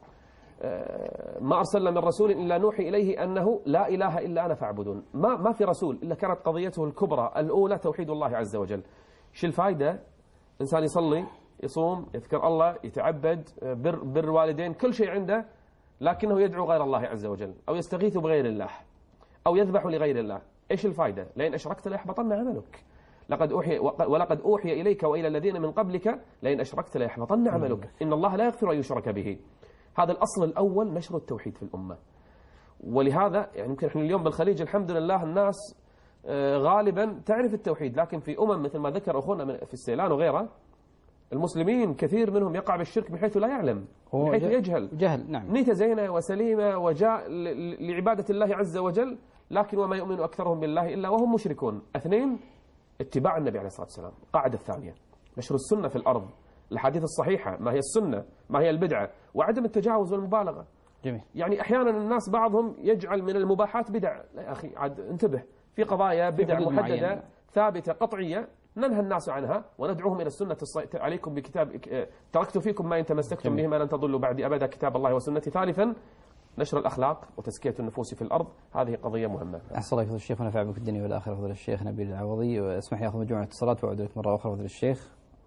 ما أرسلنا من رسول إلا نوحي إليه أنه لا إله إلا أنا فاعبدون. ما ما في رسول إلا كانت قضيته الكبرى الأولى توحيد الله عز وجل. شو الفائدة؟ إنسان يصلي، يصوم، يذكر الله، يتعبد، بر بر والدين، كل شيء عنده، لكنه يدعو غير الله عز وجل، أو يستغيث بغير الله، أو يذبح لغير الله. إيش الفائدة؟ لأن أشركت ليحبطن عملك. لقد أوحي ولقد أوحي إليك وإلى الذين من قبلك لئن أشركت ليحبطن عملك إن الله لا يغفر أن يشرك به. هذا الأصل الأول، نشر التوحيد في الأمة. ولهذا يعني يمكن احنا اليوم بالخليج الحمد لله الناس غالبا تعرف التوحيد، لكن في أمم مثل ما ذكر أخونا في السيلان وغيره المسلمين كثير منهم يقع بالشرك بحيث لا يعلم، بحيث يجهل جهل. نعم. نيته زينة وسليمة وجاء لعبادة الله عز وجل، لكن وما يؤمن أكثرهم بالله إلا وهم مشركون. اثنين، اتباع النبي عليه الصلاة والسلام. القاعدة الثانية نشر السنة في الأرض، الحديث الصحيحة ما هي السنة ما هي البدعة، وعدم التجاوز والمبالغة. جميل. يعني أحيانا الناس بعضهم يجعل من المباحات بدع. لا يا أخي عاد انتبه، في قضايا بدع محددة معينة. ثابتة قطعية ننهى الناس عنها وندعوهم إلى السنة الصي... عليكم بكتاب تركت فيكم ما إن تمسكتم به ما لن تضلوا بعد أبدا كتاب الله وسنتي. ثالثا، نشر الأخلاق وتزكية النفوس في الأرض، هذه قضية مهمة. أحسن الله فضل الشيخ ونفع بك الدنيا والآخرة. فضل الشيخ نبيل العوضي، واسمح لي أخذ مجموعة اتصالات وأعود لك مرة أخرى. فضل الشيخ.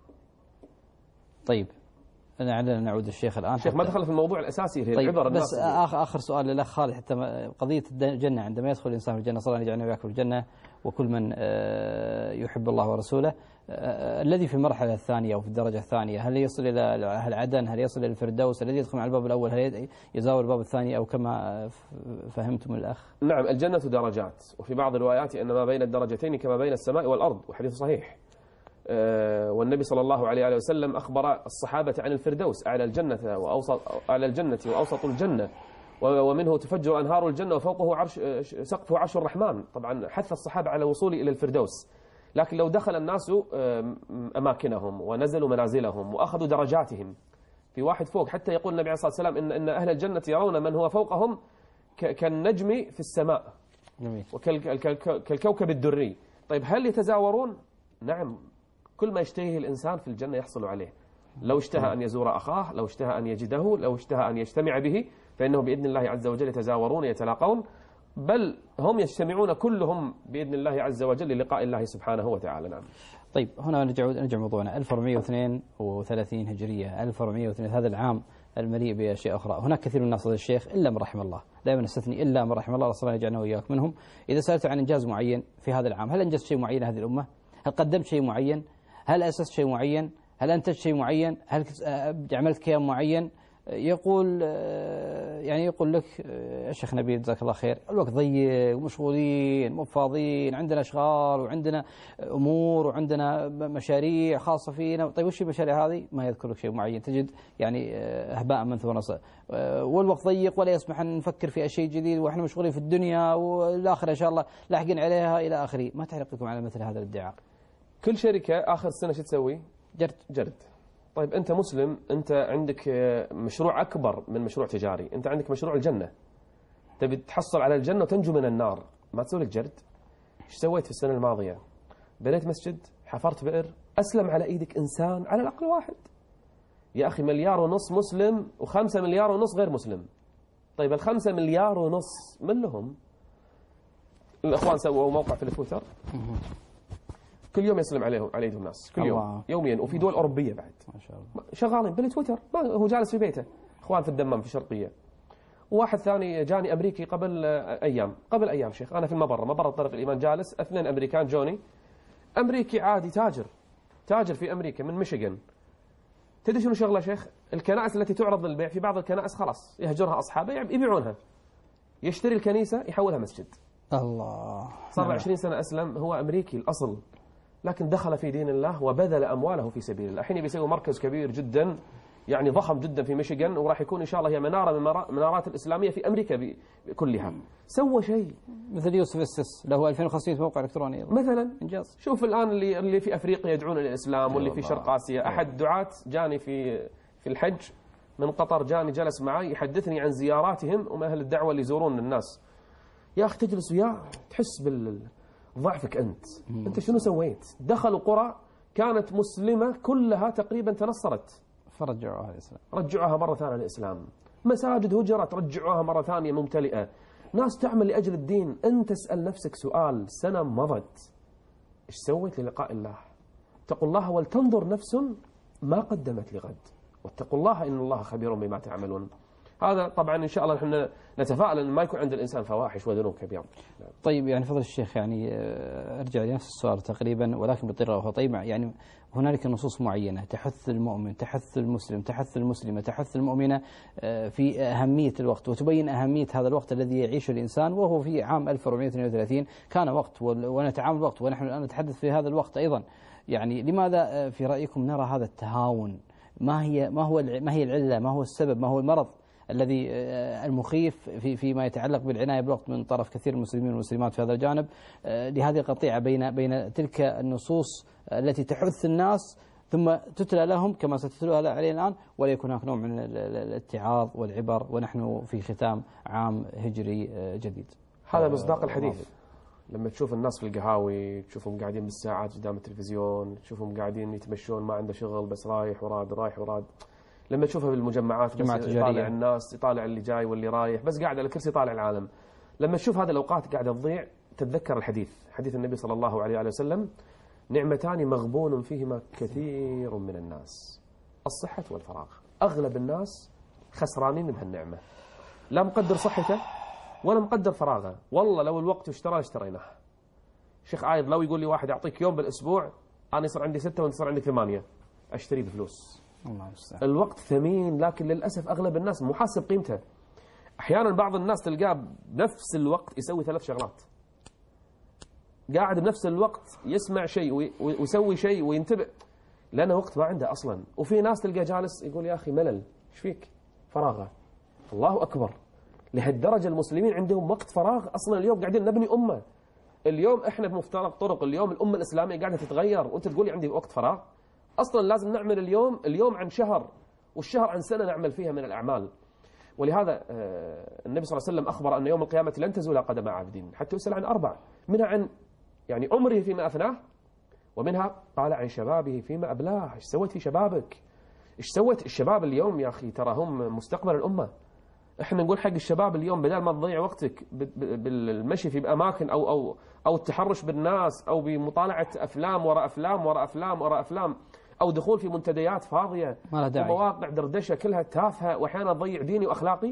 طيب لعلنا نعود الشيخ الآن. الشيخ ما دخل في الموضوع الأساسي هي طيب العبر. بس آخر, آخر سؤال للأخ خالد، حتى قضية الجنة عندما يدخل الإنسان في الجنة، صلى الله يجعلنا وياكم في الجنة وكل من يحب الله ورسوله، الذي في المرحلة الثانية أو في الدرجة الثانية هل يصل إلى أهل عدن، هل يصل إلى الفردوس، الذي يدخل على الباب الأول هل يزاور الباب الثاني، أو كما فهمت من الأخ؟ نعم، الجنة درجات، وفي بعض الروايات أن ما بين الدرجتين كما بين السماء والأرض، وحديث صحيح. والنبي صلى الله عليه وسلم أخبر الصحابة عن الفردوس، أعلى الجنة وأوسط أعلى الجنة وأوسط الجنة، ومنه تفجر أنهار الجنة وفوقه عرش سقفه عرش الرحمن. طبعا حث الصحابة على الوصول إلى الفردوس، لكن لو دخل الناس أماكنهم ونزلوا منازلهم وأخذوا درجاتهم في واحد فوق، حتى يقول النبي عليه الصلاة والسلام إن أن أهل الجنة يرون من هو فوقهم كالنجم في السماء وكالكوكب الدري. طيب هل يتزاورون؟ نعم، كل ما يشتهيه الإنسان في الجنة يحصل عليه. لو اشتهى أن يزور أخاه، لو اشتهى أن يجده، لو اشتهى أن يجتمع به، فإنه بإذن الله عز وجل يتزاورون يتلاقون، بل هم يجتمعون كلهم بإذن الله عز وجل للقاء الله سبحانه وتعالى. نعم. طيب هنا نرجع نرجع موضوعنا. ألف وأربعمائة واثنين وثلاثين هجرية، ألف وأربعمائة واثنين هذا العام المليء بأشياء أخرى. هناك كثير من الناس الشيخ إلا من رحم الله، دائما نستثني إلا من رحم الله، الله يجعلنا وإياك منهم. إذا سألت عن إنجاز معين في هذا العام، هل أنجزت شيء معين هذه الأمة؟ هل قدمت شيء معين؟ هل أسست شيء معين؟ هل أنتجت شيء معين؟ هل عملت كيان معين؟ يقول يعني يقول لك الشيخ نبيل جزاك الله خير، الوقت ضيق ومشغولين مو فاضيين، عندنا أشغال وعندنا أمور وعندنا مشاريع خاصة فينا. طيب وش المشاريع هذه؟ ما يذكر لك شيء معين، تجد يعني هباء منثورا، والوقت ضيق ولا يسمح أن نفكر في شيء جديد وإحنا مشغولين في الدنيا والآخرة إن شاء الله لاحقين عليها إلى آخره. ما تعلق لكم على مثل هذا الادعاء؟ كل شركة آخر السنة شو تسوي؟ جرد جرد. طيب أنت مسلم، أنت عندك مشروع أكبر من مشروع تجاري، أنت عندك مشروع الجنة، تبي تحصل على الجنة وتنجو من النار، ما تسوي لك جرد. إيش سويت في السنة الماضية؟ بنيت مسجد، حفرت بئر، أسلم على إيدك إنسان على الأقل واحد. يا أخي مليار ونص مسلم وخمسة مليار ونص غير مسلم. طيب الخمسة مليار ونص من لهم؟ الإخوان سووا موقع في التويتر كل يوم يسلم عليهم على ايدهم ناس، كل يوم الله. يوميا، وفي دول اوروبيه بعد ما شاء الله شغالين بالتويتر، ما هو جالس في بيته، اخوان في الدمام في الشرقيه. وواحد ثاني جاني امريكي قبل ايام قبل ايام شيخ، انا في المبره مبره طريق الايمان جالس، اثنين امريكان جوني، امريكي عادي تاجر تاجر في امريكا من ميشيغان. تدري شنو شغله شيخ؟ الكنائس التي تعرض للبيع، في بعض الكنائس خلاص يهجرها اصحابها يبيعونها، يشتري الكنيسه يحولها مسجد. الله. صار له عشرين سنه اسلم، هو امريكي الاصل، لكن دخل في دين الله وبذل أمواله في سبيل الله. الحين بيسوي مركز كبير جدا يعني ضخم جدا في ميشيغان، وراح يكون إن شاء الله هي منارة من منارات الإسلامية في أمريكا كلها. سوى شيء مثل يوسف السس له ألفين وخمسمائة موقع إلكتروني مثلا. إنجاز. شوف الآن اللي اللي في أفريقيا يدعون إلى الإسلام، واللي في شرق آسيا. أحد دعاة جاني في في الحج من قطر، جاني جلس معي يحدثني عن زياراتهم ومن أهل الدعوة اللي يزورون الناس. يا أخي تجلس وياه تحس بال ضعفك أنت مم. أنت شنو سويت؟ دخلوا قرى كانت مسلمة كلها تقريبا تنصرت، فرجعوها الإسلام، رجعوها مرة ثانية الإسلام. مساجد هجرت رجعوها مرة ثانية ممتلئة، ناس تعمل لأجل الدين. أنت اسأل نفسك سؤال، سنة مضت إيش سويت للقاء الله؟ اتقوا الله ولتنظر نفس ما قدمت لغد، واتقوا الله إن الله خبير بما تعملون. هذا طبعا إن شاء الله نحن نتفائل أن ما يكون عند الإنسان فواحش وذنوب كبيرة. طيب يعني فضل الشيخ يعني أرجع لنفس السؤال تقريبا ولكن بطريقة أخرى. طيب يعني هنالك نصوص معينة تحث المؤمن، تحث المسلم، تحث المسلمة، تحث المؤمنة في أهمية الوقت، وتبين أهمية هذا الوقت الذي يعيشه الإنسان، وهو في عام ألف وأربعمائة واثنين وثلاثين كان وقت ونتعامل وقت، ونحن الآن نتحدث في هذا الوقت أيضا. يعني لماذا في رأيكم نرى هذا التهاون؟ ما هي ما هو ما هي العلة؟ ما هو السبب؟ ما هو المرض الذي المخيف في فيما يتعلق بالعناية بالوقت من طرف كثير من المسلمين والمسلمات في هذا الجانب، لهذه القطيعة بين بين تلك النصوص التي تحث الناس ثم تتلى لهم كما ستتلوها علينا الآن، ولا يكون هناك نوع من الاتعاظ والعبر ونحن في ختام عام هجري جديد؟ هذا مصداق الحديث. لما تشوف الناس في القهاوي، تشوفهم قاعدين بالساعات قدام التلفزيون، تشوفهم قاعدين يتمشون ما عنده شغل بس رايح وراد رايح وراد. لما تشوفها بالمجمعات بس يطالع الناس، يطالع اللي جاي واللي رايح، بس قاعد على الكرسي يطالع العالم. لما تشوف هذه الأوقات قاعدة تضيع تتذكر الحديث، حديث النبي صلى الله عليه وسلم: نعمتان مغبون فيهما كثير من الناس، الصحة والفراغ. أغلب الناس خسرانين بهالنعمة، لا مقدر صحته ولا مقدر فراغه. والله لو الوقت اشترى اشتريناه. شيخ عايض لو يقول لي واحد أعطيك يوم بالأسبوع، أنا يصير عندي ستة وأنت يصير عندك ثمانية، أشتري بفلوس. الله المستعان. الوقت ثمين، لكن للأسف أغلب الناس مو حاسب قيمته. أحيانا بعض الناس تلقاه بنفس الوقت يسوي ثلاث شغلات، قاعد بنفس الوقت يسمع شيء ويسوي شيء وينتبه، لأنه وقت ما عنده أصلا. وفي ناس تلقاه جالس يقول يا أخي ملل، إيش فيك؟ فراغه. الله أكبر، لهالدرجة المسلمين عندهم وقت فراغ أصلا. اليوم قاعدين نبني أمة، اليوم إحنا بمفترق طرق، اليوم الأمة الإسلامية قاعدة تتغير وأنت تقول لي عندي وقت فراغ؟ أصلا لازم نعمل اليوم اليوم عن شهر، والشهر عن سنة نعمل فيها من الأعمال. ولهذا النبي صلى الله عليه وسلم أخبر أن يوم القيامة لن تزول قدم عبد حتى يسأل عن أربع، منها عن يعني عمره فيما أفناه، ومنها قال عن شبابه فيما أبلاه. إيش سويت في شبابك؟ إيش سويت الشباب اليوم يا أخي؟ ترى هم مستقبل الأمة. إحنا نقول حق الشباب اليوم بدل ما تضيع وقتك بالمشي في أماكن أو أو أو التحرش بالناس أو بمطالعة أفلام وراء أفلام وراء أفلام وراء أفلام، أو دخول في منتديات فاضية ومواقع دردشة كلها تافهة وأحيانا تضيع ديني وأخلاقي،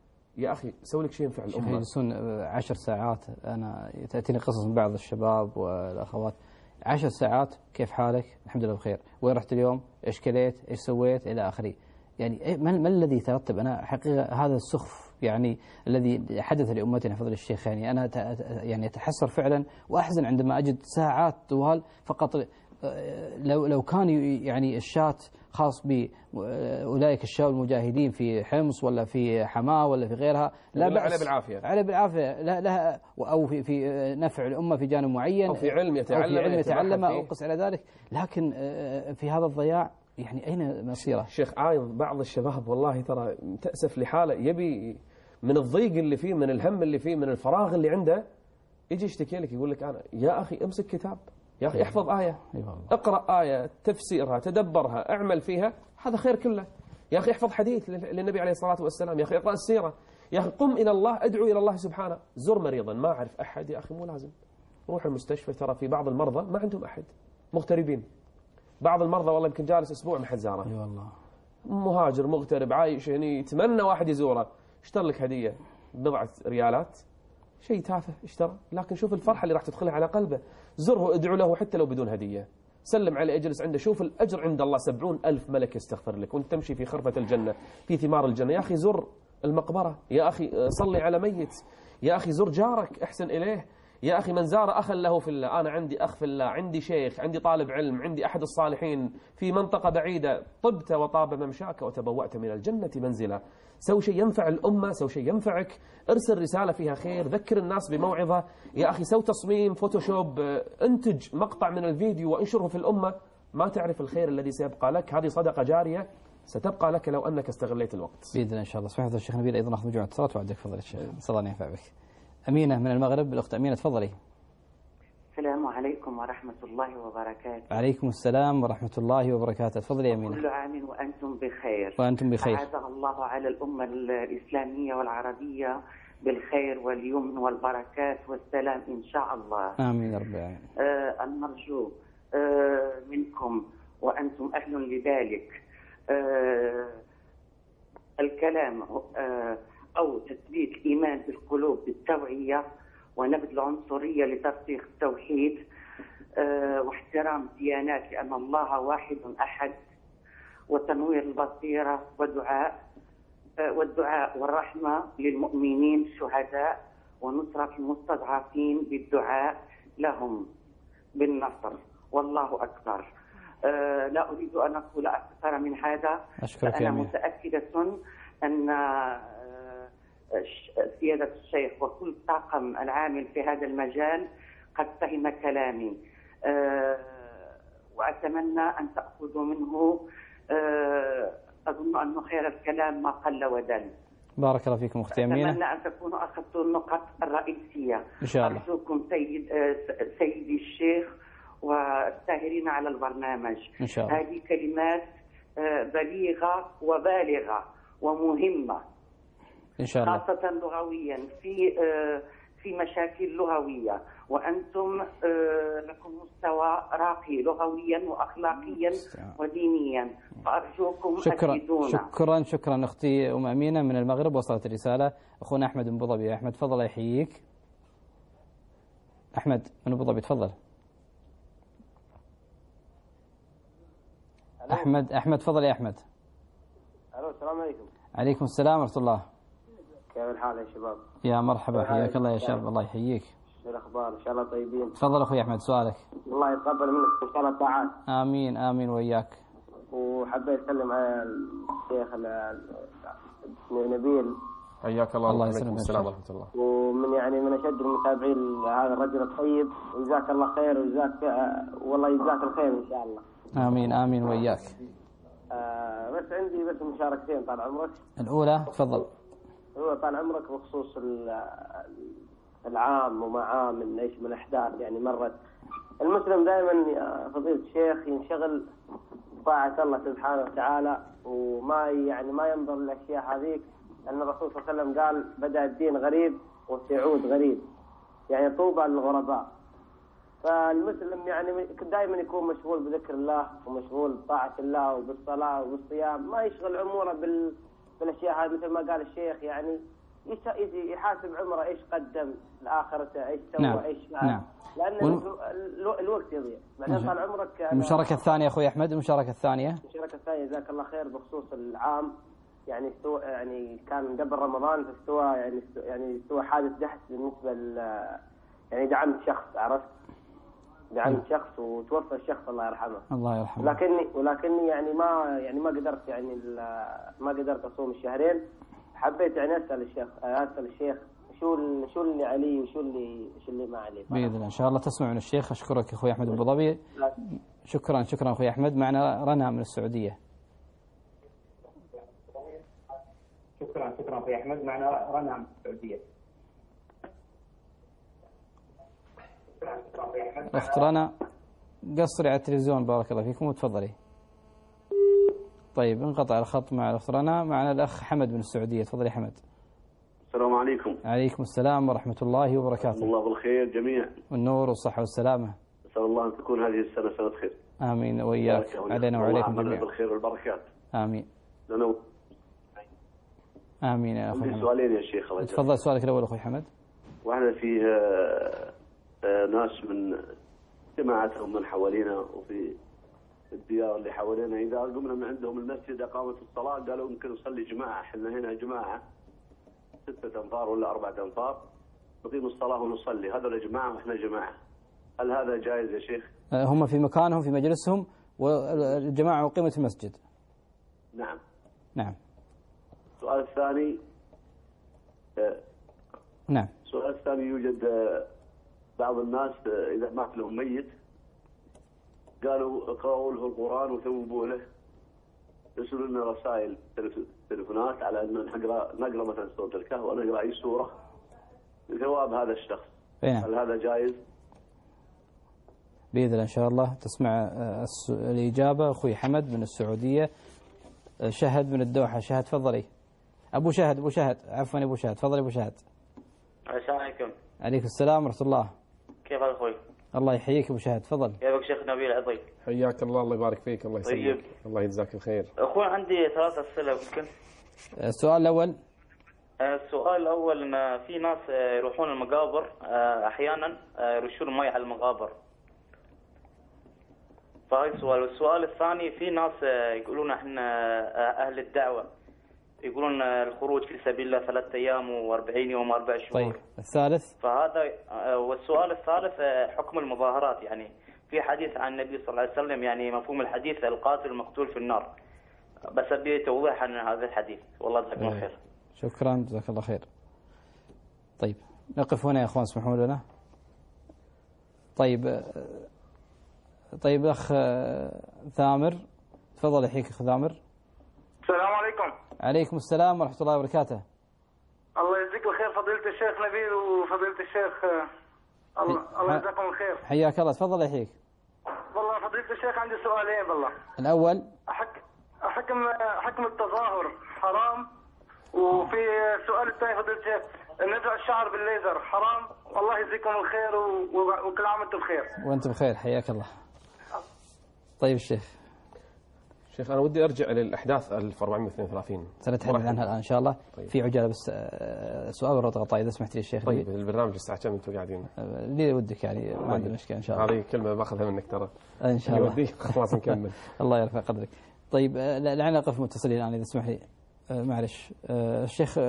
يا أخي سوي لك شيء ينفع الأمة. يجلسون عشر ساعات، أنا تأتيني قصص من بعض الشباب والأخوات، عشر ساعات كيف حالك؟ الحمد لله بخير. وين رحت اليوم؟ إيش كليت؟ إيش سويت؟ إلى آخره. يعني ما ما الذي ترتب؟ أنا حقيقة هذا السخف يعني الذي حدث لأمتنا فضل الشيخ، يعني أنا يعني أتحسر فعلا وأحزن عندما أجد ساعات طوال فقط. لو لو كان يعني الشات خاص بأولئك الشباب المجاهدين في حمص ولا في حماة ولا في غيرها لا بأس، على بالعافية على بالعافية لا لها، أو في في نفع الأمة في جانب معين، أو في علم يتعلم أو في علم يتعلم أو قس على ذلك. لكن في هذا الضياع يعني أين مصيره؟ شيخ عايض بعض الشباب والله ترى تأسف لحاله، يبي من الضيق اللي فيه، من الهم اللي فيه، من الفراغ اللي عنده، يجي يشتكي لك يقول لك أنا يا أخي امسك كتاب، يا أخي احفظ آية، اقرأ آية تفسيرها تدبرها اعمل فيها، هذا خير كله. يا أخي احفظ حديث للنبي عليه الصلاة والسلام، يا أخي اقرأ السيرة، يا أخي قم إلى الله، ادعو إلى الله سبحانه. زر مريضا ما أعرف أحد، يا أخي مو لازم روح المستشفى، ترى في بعض المرضى ما عندهم أحد، مغتربين. بعض المرضى والله يمكن جالس أسبوع ما حد زاره، اي والله مهاجر مغترب عايش هني، يتمنى واحد يزوره، اشتر لك هدية بضعة ريالات، شيء تافه اشترى، لكن شوف الفرحة اللي راح تدخلها على قلبه. زره ادعو له حتى لو بدون هدية، سلم عليه اجلس عنده، شوف الأجر عند الله سبعون ألف ملك يستغفر لك وانت تمشي في خرفة الجنة في ثمار الجنة. يا أخي زر المقبرة، يا أخي صلي على ميت، يا أخي زر جارك احسن إليه، يا أخي من زار أخا له في الله. أنا عندي أخ في الله، عندي شيخ، عندي طالب علم، عندي أحد الصالحين في منطقة بعيدة، طبت وطاب ممشاك وتبوأت من الجنة منزلا. سوي شيء ينفع الأمة، سوي شيء ينفعك، ارسل رسالة فيها خير، ذكر الناس بموعظة، يا أخي سوي تصميم فوتوشوب، انتج مقطع من الفيديو وانشره في الأمة. ما تعرف الخير الذي سيبقى لك، هذه صدقة جارية ستبقى لك لو أنك استغليت الوقت بإذن الله. إن شاء الله. سمحت الشيخ نبيل أيضا ناخذ مجموعة اتصالات وعندك فضل الشيخ، صلى الله ينفع بك. أمينة من المغرب، الأخت أمينة تفضلي. السلام عليكم ورحمة الله وبركاته. عليكم السلام ورحمة الله وبركاته. تفضلي يا أمينة. كل عام وأنتم بخير. وأنتم بخير. أعاده الله على الأمة الإسلامية والعربية بالخير واليمن والبركات والسلام إن شاء الله. آمين يا رب العالمين. آه المرجو آه منكم وأنتم أهل لذلك، آه الكلام أو تثبيت الإيمان بالقلوب بالتوعية ونبذ العنصرية لترسيخ التوحيد واحترام الديانات لأن الله واحد أحد، وتنوير البصيرة ودعاء والدعاء والرحمة للمؤمنين الشهداء ونصرة المستضعفين بالدعاء لهم بالنصر. والله أكبر. أه لا أريد أن أقول أكثر من هذا. أنا متأكدة أن سيادة الشيخ وكل الطاقم العامل في هذا المجال قد فهم كلامي، أه وأتمنى أن تأخذوا منه. أه أظن أن خير الكلام ما قل ودل. بارك الله فيكم أختي أمينة. أتمنى أن تكونوا أخذتوا النقط الرئيسية إن شاء الله. أرجوكم سيد سيدي الشيخ والساهرين على البرنامج إن شاء الله. هذه كلمات بليغة وبالغة ومهمة إن شاء الله، خاصة لغويا في في مشاكل لغوية، وأنتم لكم مستوى راقي لغويا وأخلاقيا ودينيا، فأرجوكم شكرا أفيدونا. شكرا شكرا أختي أم أمينة من المغرب. وصلت الرسالة. أخونا أحمد من أبو ظبي. أحمد تفضل يحييك. أحمد من أبو ظبي تفضل. أحمد أحمد تفضل يا أحمد. ألو السلام عليكم. عليكم السلام ورحمة الله. كيف الحال يا شباب؟ يا مرحبا، حياك الله يا شاب. الله يحييك. شو الأخبار؟ إن شاء الله طيبين. تفضل أخوي أحمد سؤالك. الله يتقبل منك إن شاء الله الطاعات. آمين آمين وإياك. وحبيت أسلم على الشيخ نبيل. حياك الله. الله يسلمك. السلام ورحمة الله. ومن يعني من أشد المتابعين هذا الرجل الطيب، وجزاك الله خير وجزاك والله يجزاك الخير إن شاء الله. آمين آمين وإياك. آه بس عندي بس مشاركتين طال عمرك. الأولى تفضل. هو طال عمرك بخصوص العام وما عام من ايش من احداث يعني مرت. المسلم دائما يا فضيلة الشيخ ينشغل بطاعة الله سبحانه وتعالى، وما يعني ما ينظر للاشياء هذيك، لأن الرسول صلى الله عليه وسلم قال بدأ الدين غريب وسيعود غريب، يعني طوبى للغرباء. فالمسلم يعني دائما يكون مشغول بذكر الله ومشغول بطاعة الله وبالصلاة وبالصيام، ما يشغل عمره بال بالاشياء هذه. مثل ما قال الشيخ يعني يحاسب عمره ايش قدم لاخرته، ايش سوى، نعم. ايش فعل. نعم. لان ون... الوقت يضيع. بعدين طال عمرك المشاركة الثانية اخوي احمد. المشاركة الثانية المشاركة الثانية جزاك الله خير بخصوص العام، يعني استوى يعني كان قبل رمضان فاستوى يعني استوى يعني استوى حادث دحس بالنسبة ل يعني دعمت شخص، عرفت؟ دعمت شخص وتوفى الشخص الله يرحمه. الله يرحمه. ولكني ولكني يعني ما يعني ما قدرت يعني ما قدرت اصوم الشهرين. حبيت يعني اسال الشيخ اسال الشيخ شو شو اللي علي وشو اللي شو اللي ما علي. باذن الله ان شاء الله تسمع من الشيخ. اشكرك اخوي احمد ابو ظبي. شكرا شكرا اخوي احمد. معنا رنا من السعوديه. شكرا شكرا اخوي احمد. معنا رنا من السعوديه. اخت رنا قصري على التلفزيون بارك الله فيكم وتفضلي. طيب انقطع الخط مع الاخت رنا. معنا الاخ حمد من السعوديه. تفضلي حمد. السلام عليكم. عليكم السلام ورحمه الله وبركاته. الله بالخير جميعا. والنور والصحه والسلامه. اسال الله ان تكون هذه السنه سنه خير. امين واياك علينا وعليكم جميعا. بالخير والبركات. امين. لنا امين يا اخوي. عندي سؤالين يا شيخ. الله تفضل سؤالك الاول اخوي حمد. واحنا في ناس من جماعتهم من حوالينا وفي الديار اللي حوالينا اذا قمنا من عندهم المسجد اقامت الصلاه قالوا يمكن نصلي جماعه، احنا هنا جماعه ستة انفار ولا أربعة انفار نقيم الصلاه ونصلي، هذول جماعه واحنا جماعه، هل هذا جائز يا شيخ؟ هم في مكانهم في مجلسهم والجماعه اقيمت في المسجد. نعم. نعم. السؤال الثاني نعم. السؤال الثاني يوجد بعض الناس إذا مات لهم ميت قالوا اقرأوا له القرآن وثوبوا له، يرسلوا لنا رسائل تلفونات على أن نقرأ نقرأ مثلا سورة الكهف ونقرأ أي سورة بثواب هذا الشخص. نعم. هل هذا جائز؟ بإذن الله إن شاء الله تسمع الإجابة. أخوي حمد من السعودية. شهد من الدوحة. شهد تفضلي. أبو شهد أبو شهد عفوا أبو شهد تفضلي أبو شهد. السلام عليكم. عليكم السلام ورحمة الله. كيف حالك أخوي؟ الله يحييك أبو شهد تفضل. كيفك شيخ نبيل عطيك؟ حياك الله. الله يبارك فيك. الله يسلمك. طيب. الله يجزاك الخير. أخوي عندي ثلاث أسئلة ممكن؟ السؤال الأول. السؤال الأول أن في ناس يروحون المقابر أحيانا يرشون مي على المقابر. فهذا السؤال. السؤال الثاني في ناس يقولون احنا أهل الدعوة يقولون الخروج في سبيل الله ثلاثة أيام وأربعين يوم وأربع شهور. طيب الثالث. فهذا والسؤال الثالث حكم المظاهرات. يعني في حديث عن النبي صلى الله عليه وسلم يعني مفهوم الحديث القاتل المقتول في النار. بس أبي توضيح عن هذا الحديث. والله جزاكم الله خير. شكرا جزاك الله خير. طيب نقف هنا يا اخوان اسمحوا لنا. طيب طيب اخ ثامر تفضل يحييك اخ ثامر. السلام عليكم. عليكم السلام ورحمة الله وبركاته. الله يجزيك الخير فضيلة الشيخ نبيل وفضيلة الشيخ الله الله يجزاكم الخير. حياك الله تفضل يحييك. والله فضيلة الشيخ عندي سؤالين والله. الأول أحك حكم حكم التظاهر حرام، وفي السؤال الثاني فضيلة الشيخ نزع الشعر بالليزر حرام. والله يجزيكم الخير وكل عام وانتم بخير. وانتم بخير حياك الله. طيب الشيخ. شيخ أنا ودي أرجع للأحداث ألف وأربعمائة واثنين وثلاثين سنتحدث عنها الآن إن شاء الله. طيب. في عجالة بس سؤال ورد غطاء إذا سمحت لي الشيخ. طيب البرنامج الساعة كم أنتم قاعدين؟ اللي ودك يعني ما عندي مشكلة إن شاء الله. هذه كلمة باخذها منك ترى. إن شاء الله. ودي خلاص نكمل. الله يرفع قدرك. طيب لعلنا نقف متصلين الآن إذا سمح لي. معلش الشيخ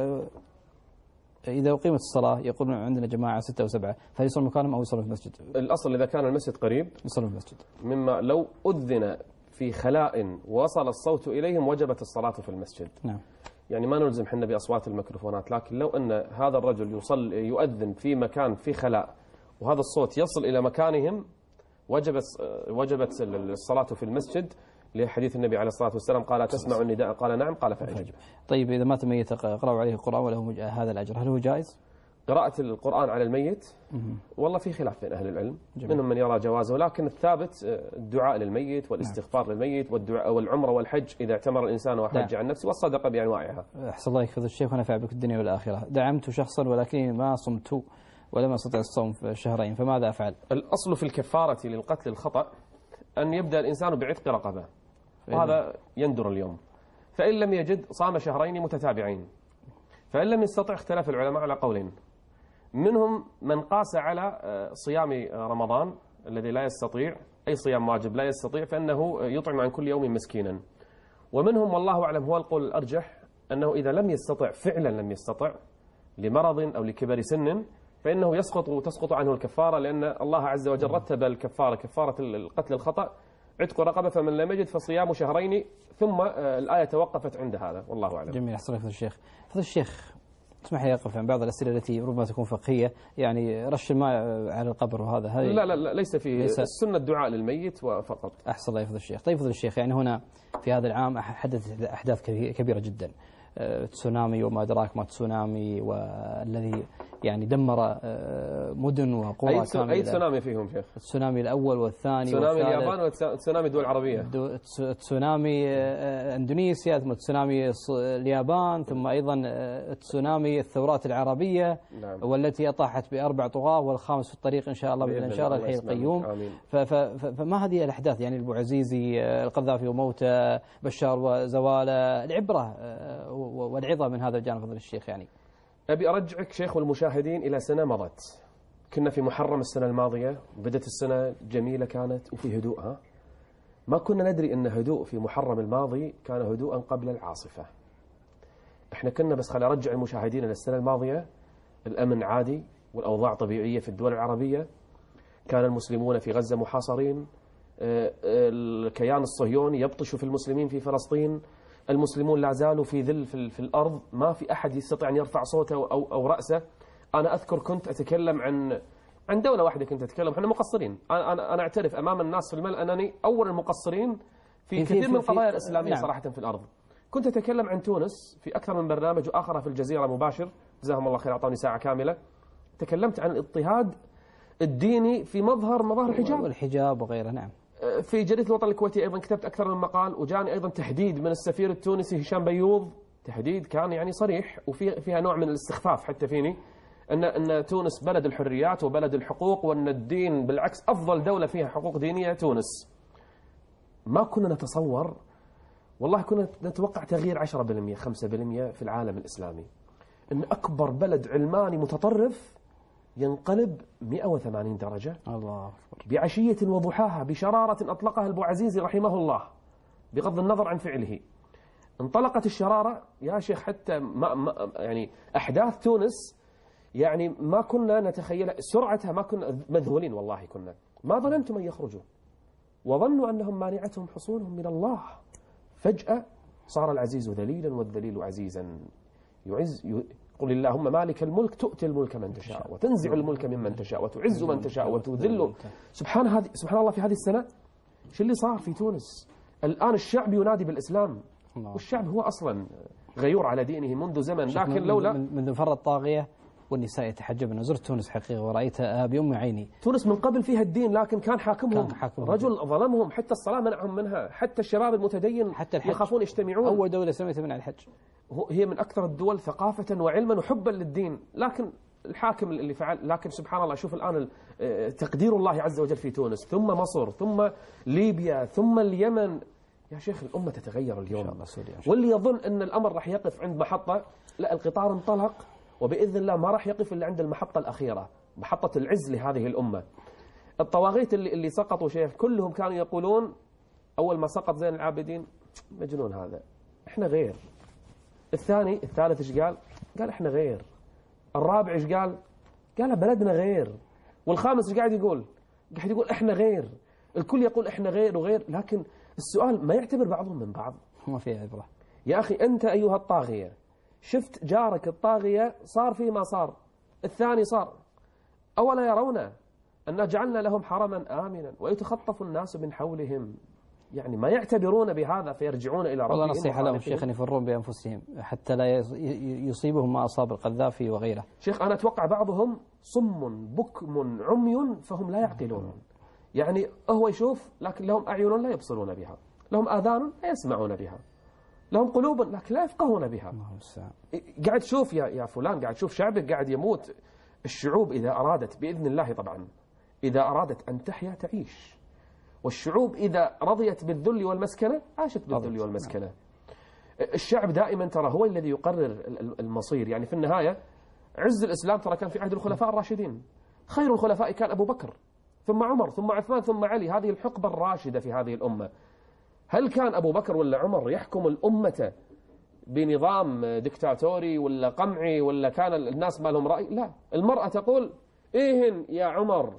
إذا أقيمت الصلاة يقولون عندنا جماعة ستة وسبعة فهل يصلون مكانهم أو يصلون في المسجد؟ الأصل إذا كان المسجد قريب يصلون في المسجد. مما لو أذن في خلاء وصل الصوت إليهم وجبت الصلاة في المسجد. نعم. يعني ما نلزم حنا بأصوات الميكروفونات، لكن لو أن هذا الرجل يصل يؤذن في مكان في خلاء وهذا الصوت يصل إلى مكانهم وجبت وجبت الصلاة في المسجد، لحديث النبي عليه الصلاة والسلام قال تسمع النداء قال نعم قال فأجب. طيب إذا مات ميت قرأوا عليه القرآن وله هذا الأجر هل هو جائز؟ قراءة القرآن على الميت والله في خلاف بين أهل العلم. جميل. منهم من يرى جوازه، لكن الثابت الدعاء للميت والاستغفار نعم. للميت والدعاء والعمرة والحج إذا اعتمر الإنسان وحج عن نفسه والصدقة بأنواعها. أحسن الله يحفظ الشيخ ونفع بك الدنيا والآخرة. دعمت شخصا ولكن ما صمت ولم أستطع الصوم في شهرين فماذا أفعل؟ الأصل في الكفارة للقتل الخطأ أن يبدأ الإنسان بعتق رقبة وهذا يندر اليوم، فإن لم يجد صام شهرين متتابعين، فإن لم يستطع اختلف العلماء على قولين، منهم من قاس على صيام رمضان الذي لا يستطيع أي صيام واجب لا يستطيع فإنه يطعم عن كل يوم مسكينا، ومنهم والله أعلم هو القول الأرجح أنه إذا لم يستطع فعلا لم يستطع لمرض أو لكبر سن فإنه يسقط وتسقط عنه الكفارة، لأن الله عز وجل رتب الكفارة كفارة القتل الخطأ عتق رقبة فمن لم يجد فصيام شهرين، ثم الآية توقفت عند هذا والله أعلم. جميل أحسن الله الشيخ. فضل الشيخ اسمح لي أقف عن بعض الأسئلة التي ربما تكون فقهية، يعني رش الماء على القبر وهذا هذه لا لا لا ليس في السنة الدعاء للميت فقط. أحسن الله يفضل الشيخ. طيب فضل الشيخ يعني هنا في هذا العام حدثت أحداث كبيرة جدا، تسونامي وما أدراك ما تسونامي والذي يعني دمر مدن وقرى كاملة. أي تسونامي فيهم شيخ؟ التسونامي الأول والثاني تسونامي اليابان وتسونامي الدول العربية. تسونامي اندونيسيا ثم تسونامي اليابان ثم أيضا تسونامي الثورات العربية نعم. والتي أطاحت بأربع طغاة والخامس في الطريق إن شاء الله بإذن شاء الله الحي القيوم. فما هذه الأحداث يعني أبو عزيزي القذافي وموته بشار وزواله، العبرة والعظة من هذا الجانب فضل الشيخ. يعني أبي أرجعك شيخ والمشاهدين إلى سنة مضت، كنا في محرم السنة الماضية، بدت السنة جميلة كانت وفي هدوءها، ما كنا ندري أن هدوء في محرم الماضي كان هدوءا قبل العاصفة. احنا كنا بس خلي أرجع المشاهدين إلى السنة الماضية الأمن عادي والأوضاع طبيعية في الدول العربية، كان المسلمون في غزة محاصرين، الكيان الصهيوني يبطش في المسلمين في فلسطين، المسلمون لا زالوا في ذل في, في الأرض، ما في أحد يستطيع أن يرفع صوته أو, أو رأسه. أنا أذكر كنت أتكلم عن عن دولة واحدة، كنت أتكلم احنا مقصرين، أنا, أنا, أنا أعترف أمام الناس في الملأ أنني أول المقصرين في كثير من القضايا الإسلامية نعم. صراحة في الأرض. كنت أتكلم عن تونس في أكثر من برنامج وآخر في الجزيرة مباشر، جزاهم الله خير أعطوني ساعة كاملة، تكلمت عن الاضطهاد الديني في مظهر مظاهر الحجاب والحجاب وغيره. نعم في جريدة الوطن الكويتي أيضا كتبت أكثر من مقال، وجاني أيضا تحديد من السفير التونسي هشام بيوض، تحديد كان يعني صريح وفي فيها نوع من الاستخفاف حتى فيني، أن أن تونس بلد الحريات وبلد الحقوق وأن الدين بالعكس أفضل دولة فيها حقوق دينية تونس. ما كنا نتصور والله كنا نتوقع تغيير عشرة بالمئة خمسة بالمئة في العالم الإسلامي، إن أكبر بلد علماني متطرف ينقلب مئة وثمانين درجة الله أكبر بعشية وضحاها بشرارة أطلقها البو عزيزي رحمه الله بغض النظر عن فعله. انطلقت الشرارة يا شيخ حتى ما ما يعني أحداث تونس يعني ما كنا نتخيل سرعتها، ما كنا مذهولين والله، كنا ما ظننتم أن يخرجوا وظنوا أنهم مانعتهم حصولهم من الله. فجأة صار العزيز ذليلا والذليل عزيزا. يعز قل اللهم مالك الملك تؤتي الملك من تشاء وتنزع الملك ممن تشاء وتعز من تشاء وتذل. سبحان هذه سبحان الله في هذه السنة شو اللي صار في تونس؟ الآن الشعب ينادي بالإسلام، والشعب هو أصلا غيور على دينه منذ زمن، لكن لولا منذ فر الطاغية والنساء يتحجبن. زرت تونس حقيقة ورأيتها بيوم عيني. تونس من قبل فيها الدين، لكن كان حاكمهم, كان حاكمهم رجل ظلمهم، حتى الصلاة منعهم منها، حتى الشباب المتدين حتى الحج. يخافون يجتمعون. أول دولة إسلامية تمنع الحج. هي من أكثر الدول ثقافة وعلما وحبا للدين، لكن الحاكم اللي فعل. لكن سبحان الله شوف الآن تقدير الله عز وجل في تونس، ثم مصر، ثم ليبيا، ثم اليمن. يا شيخ الأمة تتغير اليوم، واللي يظن أن الأمر راح يقف عند محطة، لا، القطار انطلق وبإذن الله ما راح يقف إلا عند المحطة الأخيرة، محطة العز لهذه الأمة. الطواغيت اللي اللي سقطوا شيخ كلهم كانوا يقولون أول ما سقط زين العابدين مجنون هذا، إحنا غير. الثاني الثالث إيش قال؟ قال إحنا غير. الرابع إيش قال؟ قال بلدنا غير. والخامس إيش قاعد يقول؟ قاعد يقول إحنا غير. الكل يقول إحنا غير وغير، لكن السؤال ما يعتبر بعضهم من بعض. ما فيها عبرة. يا أخي أنت أيها الطاغية شفت جارك الطاغية صار فيه ما صار، الثاني صار. أولا يرون أن جعلنا لهم حرما آمنا ويتخطف الناس من حولهم، يعني ما يعتبرون بهذا فيرجعون إلى ربهم. والله نصيحة لهم شيخ أن يفرون بأنفسهم حتى لا يصيبهم ما أصاب القذافي وغيره. شيخ أنا أتوقع بعضهم صم بكم عمي فهم لا يعقلون، يعني هو يشوف لكن لهم أعين لا يبصرون بها، لهم آذان لا يسمعون بها، لهم قلوب لكن لا يفقهون بها. قاعد تشوف يا يا فلان، قاعد تشوف شعبك قاعد يموت. الشعوب إذا أرادت بإذن الله طبعا، إذا أرادت أن تحيا تعيش، والشعوب إذا رضيت بالذل والمسكنة عاشت بالذل والمسكنة. الشعب دائما ترى هو الذي يقرر المصير. يعني في النهاية عز الإسلام ترى كان في عهد الخلفاء الراشدين، خير الخلفاء كان أبو بكر ثم عمر ثم عثمان ثم علي، هذه الحقبة الراشدة في هذه الأمة. هل كان أبو بكر ولا عمر يحكم الأمة بنظام دكتاتوري ولا قمعي، ولا كان الناس ما لهم رأي؟ لا، المرأة تقول إيهن يا عمر.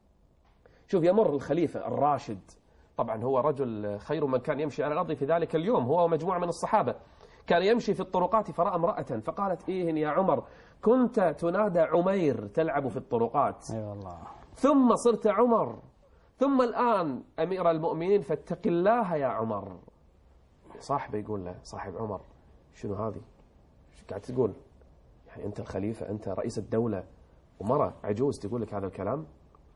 شوف يمر الخليفة الراشد، طبعا هو رجل خير من كان يمشي على الأرض في ذلك اليوم، هو ومجموعة من الصحابة، كان يمشي في الطرقات فرأى امرأة فقالت إيهن يا عمر كنت تنادى عمير تلعب في الطرقات. أي والله. ثم صرت عمر، ثم الآن أمير المؤمنين فاتق الله يا عمر. صاحبه يقول له صاحب عمر شنو هذه؟ شو قاعد تقول؟ يعني أنت الخليفة، أنت رئيس الدولة، ومرأة عجوز تقول لك هذا الكلام؟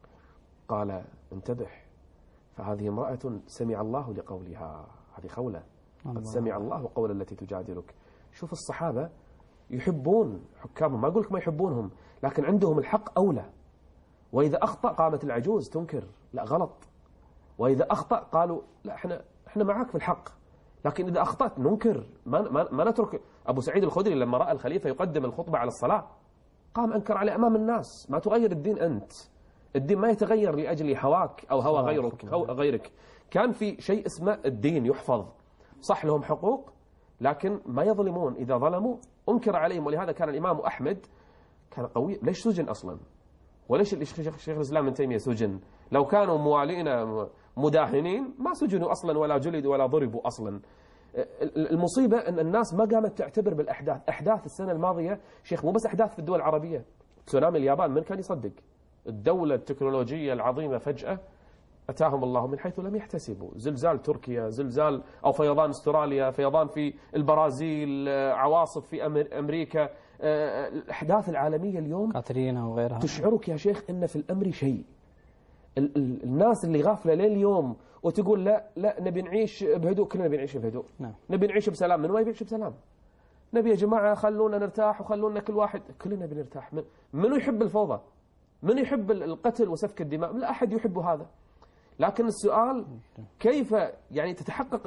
قال انتبه، فهذه امرأة سمع الله لقولها، هذه خولة قد سمع الله قول التي تجادلك. شوف الصحابة يحبون حكامهم، ما أقول لك ما يحبونهم، لكن عندهم الحق أولى. وإذا أخطأ قامت العجوز تنكر لا غلط، وإذا أخطأ قالوا لا احنا احنا معك في الحق، لكن إذا أخطأت ننكر، ما, ما, ما نترك. أبو سعيد الخدري لما رأى الخليفة يقدم الخطبة على الصلاة قام أنكر عليه أمام الناس. ما تغير الدين أنت، الدين ما يتغير لأجل هواك أو هوى غيرك أو غيرك. كان في شيء اسمه الدين يحفظ، صح لهم حقوق لكن ما يظلمون، إذا ظلموا أنكر عليهم. ولهذا كان الإمام أحمد كان قوي. ليش سجن أصلا؟ وليش الشيخ الإسلام ابن تيمية سجن؟ لو كانوا موالين مداهنين ما سجنوا أصلا ولا جلدوا ولا ضربوا أصلا. المصيبة أن الناس ما قامت تعتبر بالأحداث. أحداث السنة الماضية شيخ مو بس أحداث في الدول العربية، تسونامي اليابان من كان يصدق؟ الدولة التكنولوجية العظيمة فجأة أتاهم الله من حيث لم يحتسبوا. زلزال تركيا، زلزال أو فيضان استراليا، فيضان في البرازيل، عواصف في أمريكا. الأحداث العالمية اليوم كاترينا وغيرها تشعرك يا شيخ أن في الأمر شيء. ال ال الناس اللي غافلة لين اليوم وتقول لا لا نبي نعيش بهدوء، كلنا نبي نعيش بهدوء، نعم. نبي نعيش بسلام. من ما يعيش بسلام؟ نبي يا جماعة خلونا نرتاح وخلونا كل واحد، كلنا نبي نرتاح. من منو يحب الفوضى؟ من يحب القتل وسفك الدماء؟ لا أحد يحب هذا. لكن السؤال كيف يعني تتحقق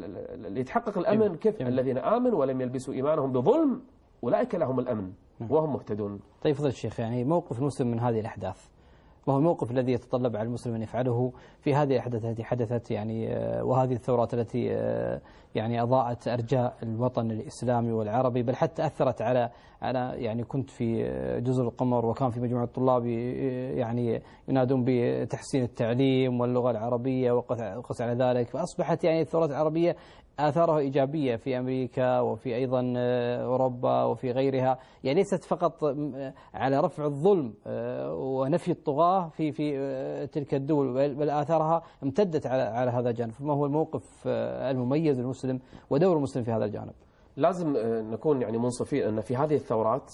يتحقق الأمن؟ كيف الذين آمنوا ولم يلبسوا إيمانهم بظلم أولئك لهم الأمن وهم مهتدون. طيب فضل الشيخ، يعني موقف المسلم من هذه الأحداث، وهو الموقف الذي يتطلب على المسلم أن يفعله في هذه الأحداث التي حدثت، يعني وهذه الثورات التي يعني أضاءت أرجاء الوطن الإسلامي والعربي، بل حتى أثرت على أنا يعني كنت في جزر القمر وكان في مجموعة الطلاب يعني ينادون بتحسين التعليم واللغة العربية وقس على ذلك، فأصبحت يعني الثورات العربية آثارها إيجابية في أمريكا وفي أيضا أوروبا وفي غيرها، يعني ليست فقط على رفع الظلم ونفي الطغاة في في تلك الدول، بل آثارها امتدت على على هذا الجانب. فما هو الموقف المميز للمسلم ودور المسلم في هذا الجانب؟ لازم نكون يعني منصفين أن في هذه الثورات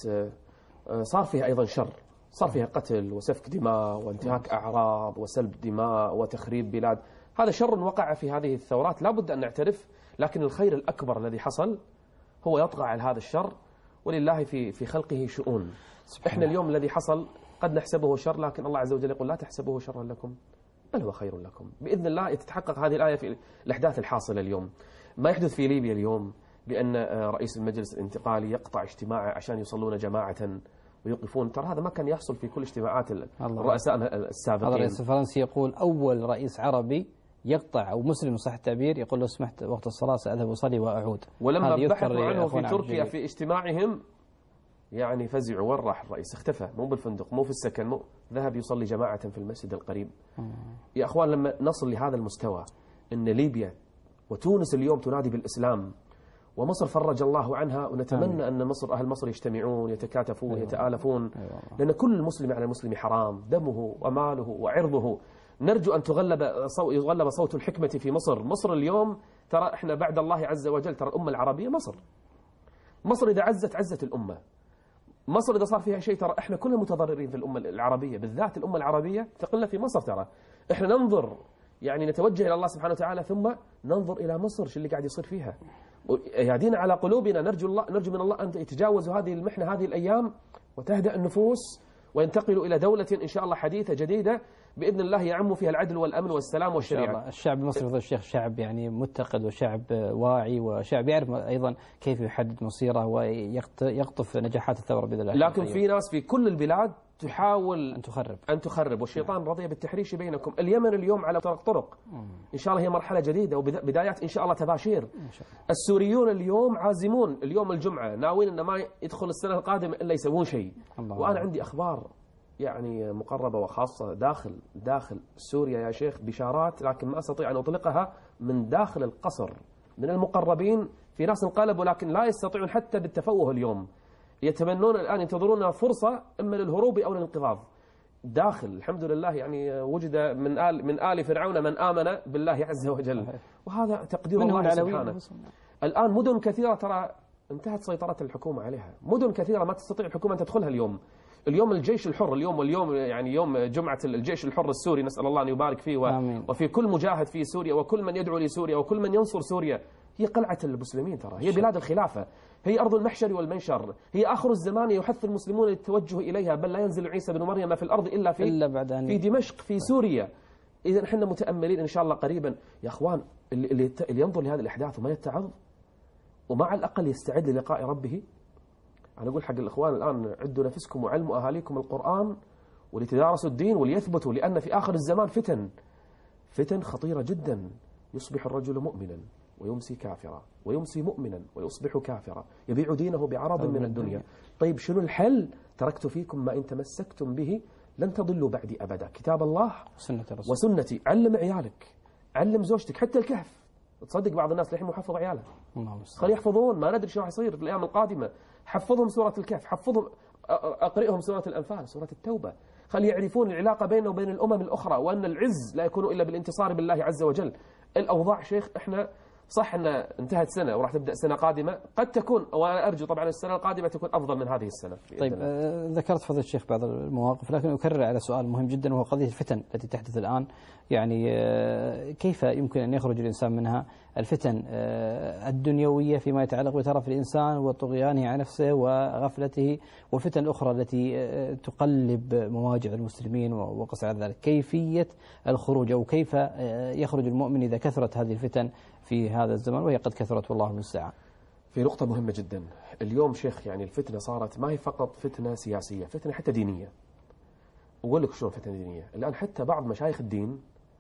صار فيها أيضا شر، صار فيها قتل وسفك دماء وانتهاك أعراض وسلب دماء وتخريب بلاد. هذا شر وقع في هذه الثورات لا بد أن نعترف، لكن الخير الأكبر الذي حصل هو يطغى على هذا الشر، ولله في في خلقه شؤون. إحنا اليوم الذي حصل قد نحسبه شر، لكن الله عز وجل يقول لا تحسبوه شرا لكم بل هو خير لكم. بإذن الله تتحقق هذه الآية في الأحداث الحاصلة اليوم. ما يحدث في ليبيا اليوم بأن رئيس المجلس الانتقالي يقطع اجتماعه عشان يصلون جماعة ويوقفون، ترى هذا ما كان يحصل في كل اجتماعات الرؤساء السابقين. الرئيس الفرنسي يقول أول رئيس عربي يقطع أو مسلم صح التعبير يقول لو سمحت وقت الصلاة سأذهب أصلي وأعود. ولما بحثوا عنه في تركيا في اجتماعهم يعني فزعوا، وين راح الرئيس؟ اختفى، مو بالفندق مو في السكن، مو ذهب يصلي جماعة في المسجد القريب. مم. يا أخوان لما نصل لهذا المستوى أن ليبيا وتونس اليوم تنادي بالإسلام ومصر فرج الله عنها، ونتمنى أن مصر أهل مصر يجتمعون يتكاتفون أيوة. يتآلفون أيوة. لأن كل مسلم على المسلم حرام دمه وماله وعرضه. نرجو أن تغلب صو... يغلب صوت الحكمة في مصر. مصر اليوم ترى إحنا بعد الله عز وجل ترى الأمة العربية مصر. مصر إذا عزت عزت الأمة. مصر إذا صار فيها شيء ترى إحنا كلنا متضررين في الأمة العربية، بالذات الأمة العربية تقلنا في مصر. ترى إحنا ننظر يعني نتوجه إلى الله سبحانه وتعالى ثم ننظر إلى مصر شو اللي قاعد يصير فيها. يهدينا على قلوبنا، نرجو الله نرجو من الله أن يتجاوزوا هذه المحنة هذه الأيام وتهدأ النفوس وينتقلوا إلى دولة إن شاء الله حديثة جديدة بإذن الله يعم فيها العدل والأمن والسلام والشريعة. الشعب المصري فضل الشيخ شعب يعني متقد وشعب واعي وشعب يعرف أيضا كيف يحدد مصيره ويقطف نجاحات الثورة بإذن الله. لكن في ناس في كل البلاد تحاول أن تخرب أن تخرب والشيطان رضي بالتحريش بينكم. اليمن اليوم على طرق طرق إن شاء الله هي مرحلة جديدة وبدايات إن شاء الله تباشير. السوريون اليوم عازمون اليوم الجمعة ناويين أن ما يدخل السنة القادمة إلا يسوون شيء. وأنا عندي أخبار يعني مقربة وخاصة داخل داخل سوريا يا شيخ، بشارات لكن ما أستطيع أن أطلقها من داخل القصر من المقربين. في ناس انقلبوا لكن لا يستطيعون حتى بالتفوه اليوم، يتمنون الآن ينتظرون فرصة إما للهروب أو للانقضاض. داخل الحمد لله يعني وجد من آل من آل فرعون من آمن بالله عز وجل، وهذا تقدير الله سبحانه. الآن مدن كثيرة ترى انتهت سيطرة الحكومة عليها، مدن كثيرة ما تستطيع الحكومة أن تدخلها اليوم. اليوم الجيش الحر اليوم واليوم يعني يوم جمعة الجيش الحر السوري نسأل الله أن يبارك فيه وفي كل مجاهد في سوريا وكل من يدعو لسوريا وكل من ينصر سوريا. هي قلعة المسلمين ترى، هي بلاد الخلافة، هي أرض المحشر والمنشر، هي آخر الزمان يحث المسلمون للتوجه إليها، بل لا ينزل عيسى بن مريم في الأرض إلا في إلا بعد أن في دمشق في سوريا. إذا احنا متأملين إن شاء الله قريبا يا أخوان اللي, اللي ينظر لهذه الأحداث وما يتعظ ومع الأقل يستعد للقاء ربه. أنا أقول حق الإخوان الآن عدوا نفسكم وعلموا أهاليكم القرآن ولتدارسوا الدين وليثبتوا، لأن في آخر الزمان فتن فتن خطيرة جدا. يصبح الرجل مؤمنا ويمسي كافرا ويمسي مؤمنا ويصبح كافرا يبيع دينه بعرض من الدنيا. طيب شنو الحل؟ تركت فيكم ما إن تمسكتم به لن تضلوا بعدي أبدا، كتاب الله وسنتي. علم عيالك، علم زوجتك، حتى الكهف. تصدق بعض الناس الحين محفظ عياله، خلي يحفظون، ما ندري شو راح يصير في الأيام القادمة. حفظهم سورة الكهف، حفظهم أقرئهم سورة الأنفال، سورة التوبة، خلي يعرفون العلاقة بينه وبين الأمم الأخرى، وأن العز لا يكون إلا بالانتصار بالله عز وجل. الأوضاع شيخ إحنا صح أن انتهت سنة وراح تبدأ سنة قادمة، قد تكون، وأنا أرجو طبعا السنة القادمة تكون أفضل من هذه السنة. طيب آه ذكرت فضيلة الشيخ بعض المواقف، لكن أكرر على سؤال مهم جدا وهو قضية الفتن التي تحدث الآن. يعني آه كيف يمكن أن يخرج الإنسان منها؟ الفتن آه الدنيوية فيما يتعلق بترف الإنسان وطغيانه على نفسه وغفلته، والفتن الأخرى التي آه تقلب مواجع المسلمين وقس على ذلك. كيفية الخروج أو كيف آه يخرج المؤمن إذا كثرت هذه الفتن في هذا الزمن، وهي قد كثرت والله المستعان. في نقطة مهمة جدا اليوم شيخ، يعني الفتنة صارت ما هي فقط فتنة سياسية، فتنة حتى دينية. أقول لك شلون فتنة دينية. الآن حتى بعض مشايخ الدين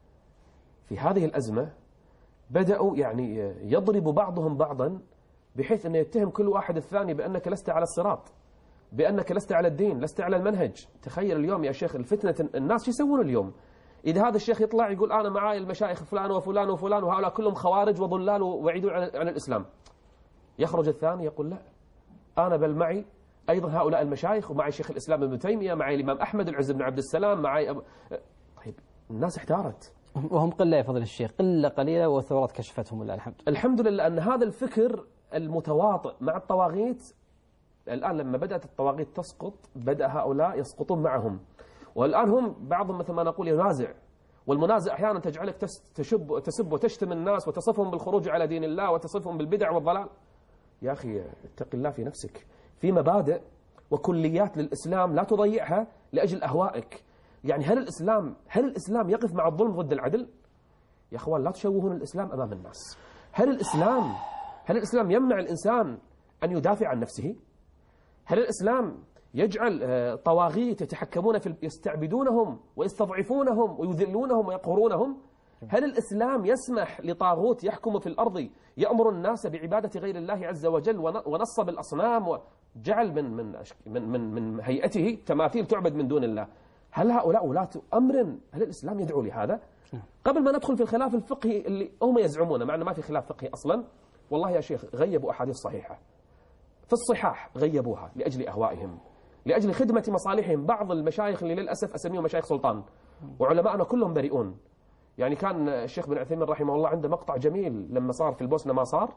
في هذه الأزمة بدأوا يعني يضرب بعضهم بعضا، بحيث أنه يتهم كل واحد الثاني بأنك لست على الصراط، بأنك لست على الدين، لست على المنهج. تخيل اليوم يا شيخ الفتنة، الناس شو يسوون اليوم؟ إذا هذا الشيخ يطلع يقول أنا معاي المشايخ فلان وفلان وفلان وهؤلاء كلهم خوارج وضلال ويعيدون عن, عن الإسلام، يخرج الثاني يقول لا، أنا بل معي أيضا هؤلاء المشايخ، ومعي شيخ الإسلام ابن تيمية، معي الإمام أحمد، العز بن عبد السلام، معي أب... طيب الناس احتارت، وهم قلة يا فضل الشيخ، قلة قليلة والثورات كشفتهم لله الحمد. الحمد لله أن هذا الفكر المتواطئ مع الطواغيت، الآن لما بدأت الطواغيت تسقط بدأ هؤلاء يسقطون معهم، والآن هم بعضهم مثل ما نقول ينازع، والمنازع أحيانا تجعلك تشب تسب وتشتم الناس وتصفهم بالخروج على دين الله وتصفهم بالبدع والضلال. يا أخي اتق الله في نفسك، في مبادئ وكليات للإسلام لا تضيعها لأجل أهوائك. يعني هل الإسلام هل الإسلام يقف مع الظلم ضد العدل؟ يا أخوان لا تشوهون الإسلام أمام الناس. هل الإسلام هل الإسلام يمنع الإنسان أن يدافع عن نفسه؟ هل الإسلام يجعل طواغيت يتحكمون في يستعبدونهم ويستضعفونهم ويذلونهم ويقهرونهم؟ هل الإسلام يسمح لطاغوت يحكم في الأرض يأمر الناس بعبادة غير الله عز وجل ونصب الأصنام وجعل من من من من, من هيئته تماثيل تعبد من دون الله؟ هل هؤلاء ولاة أمر؟ هل الإسلام يدعو لهذا؟ قبل ما ندخل في الخلاف الفقهي اللي هم يزعمونه، مع أنه ما في خلاف فقهي أصلا، والله يا شيخ غيبوا أحاديث صحيحة في الصحاح، غيبوها لأجل أهوائهم، لأجل خدمة مصالحهم. بعض المشايخ اللي للأسف أسميهم مشايخ سلطان، وعلماءنا كلهم بريئون. يعني كان الشيخ بن عثيمين رحمه الله عنده مقطع جميل لما صار في البوسنة ما صار،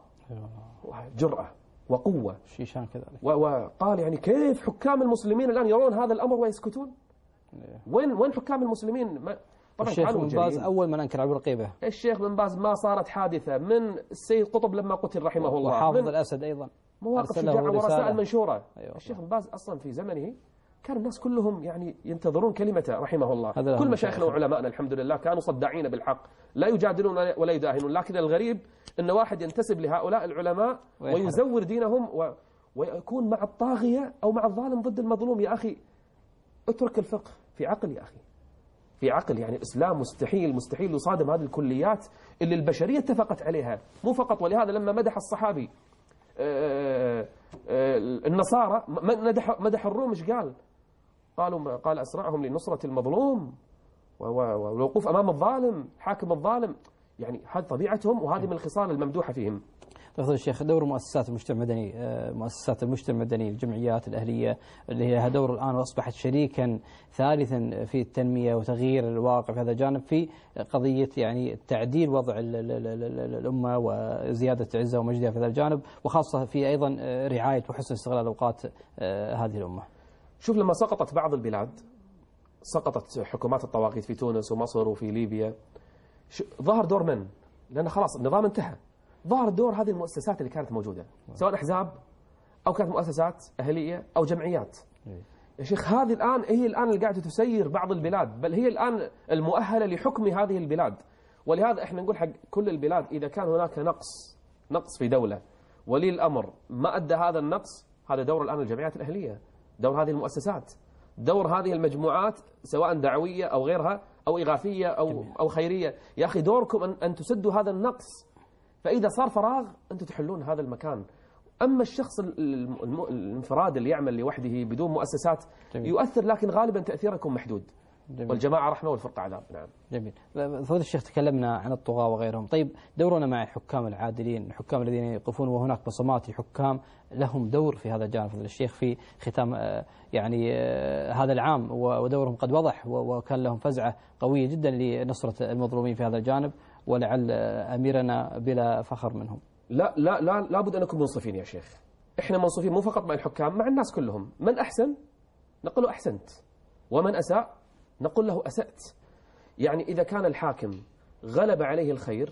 جرأة وقوة شيشان كذلك، وقال يعني كيف حكام المسلمين الآن يرون هذا الأمر ويسكتون؟ وين وين حكام المسلمين؟ ما طبعا الشيخ بن باز أول من أنكر على الرقيبة. الشيخ بن باز ما صارت حادثة من السيد قطب لما قتل رحمه الله، وحافظ الأسد أيضا، مواقف شجاعة ورسائل منشورة. أيوة. الشيخ بن باز أصلا في زمنه كان الناس كلهم يعني ينتظرون كلمته رحمه الله. كل مشايخنا وعلمائنا الحمد لله كانوا صداعين بالحق، لا يجادلون ولا يداهنون. لكن الغريب أن واحد ينتسب لهؤلاء العلماء ويزور دينهم و... ويكون مع الطاغية أو مع الظالم ضد المظلوم. يا أخي اترك الفقه في عقل، يا أخي في عقل. يعني الإسلام مستحيل مستحيل يصادم هذه الكليات اللي البشرية اتفقت عليها، مو فقط. ولهذا لما مدح الصحابي النصارى مدح مدح الروم، ايش قال؟ قالوا قال أسرعهم لنصرة المظلوم والوقوف أمام الظالم، حاكم الظالم. يعني هذه طبيعتهم، وهذه من الخصال الممدوحة فيهم. تفضل الشيخ. دور مؤسسات المجتمع المدني، مؤسسات المجتمع المدني، الجمعيات الأهلية اللي هي لها دور الآن وأصبحت شريكا ثالثا في التنمية وتغيير الواقع في هذا الجانب، في قضية يعني تعديل وضع الأمة وزيادة عزة ومجدها في هذا الجانب، وخاصة في أيضا رعاية وحسن استغلال أوقات هذه الأمة. شوف لما سقطت بعض البلاد، سقطت حكومات الطواغيت في تونس ومصر وفي ليبيا، ظهر دور من؟ لأن خلاص النظام انتهى. ظهر دور هذه المؤسسات اللي كانت موجودة، سواء أحزاب أو كانت مؤسسات أهلية أو جمعيات. يا شيخ هذه الآن هي الآن اللي قاعدة تسير بعض البلاد، بل هي الآن المؤهلة لحكم هذه البلاد. ولهذا احنا نقول حق كل البلاد، إذا كان هناك نقص نقص في دولة ولي الأمر ما أدى هذا النقص، هذا دور الآن الجمعيات الأهلية، دور هذه المؤسسات، دور هذه المجموعات سواء دعوية أو غيرها أو إغاثية أو أو خيرية. يا أخي دوركم أن أن تسدوا هذا النقص، فإذا صار فراغ أنتم تحلون هذا المكان. أما الشخص الانفراد اللي يعمل لوحده بدون مؤسسات يؤثر، لكن غالبا تأثيركم محدود. جميل. والجماعة رحمة والفرقة عذاب. نعم. جميل. فضيلة الشيخ تكلمنا عن الطغاة وغيرهم، طيب دورنا مع الحكام العادلين، الحكام الذين يقفون، وهناك بصمات حكام لهم دور في هذا الجانب فضيلة الشيخ في ختام يعني هذا العام، ودورهم قد وضح وكان لهم فزعة قوية جدا لنصرة المظلومين في هذا الجانب، ولعل أميرنا بلا فخر منهم. لا لا لا لابد أن نكون منصفين يا شيخ. إحنا منصفين مو فقط مع الحكام، مع الناس كلهم. من أحسن نقول له أحسنت، ومن أساء نقول له أسأت. يعني إذا كان الحاكم غلب عليه الخير،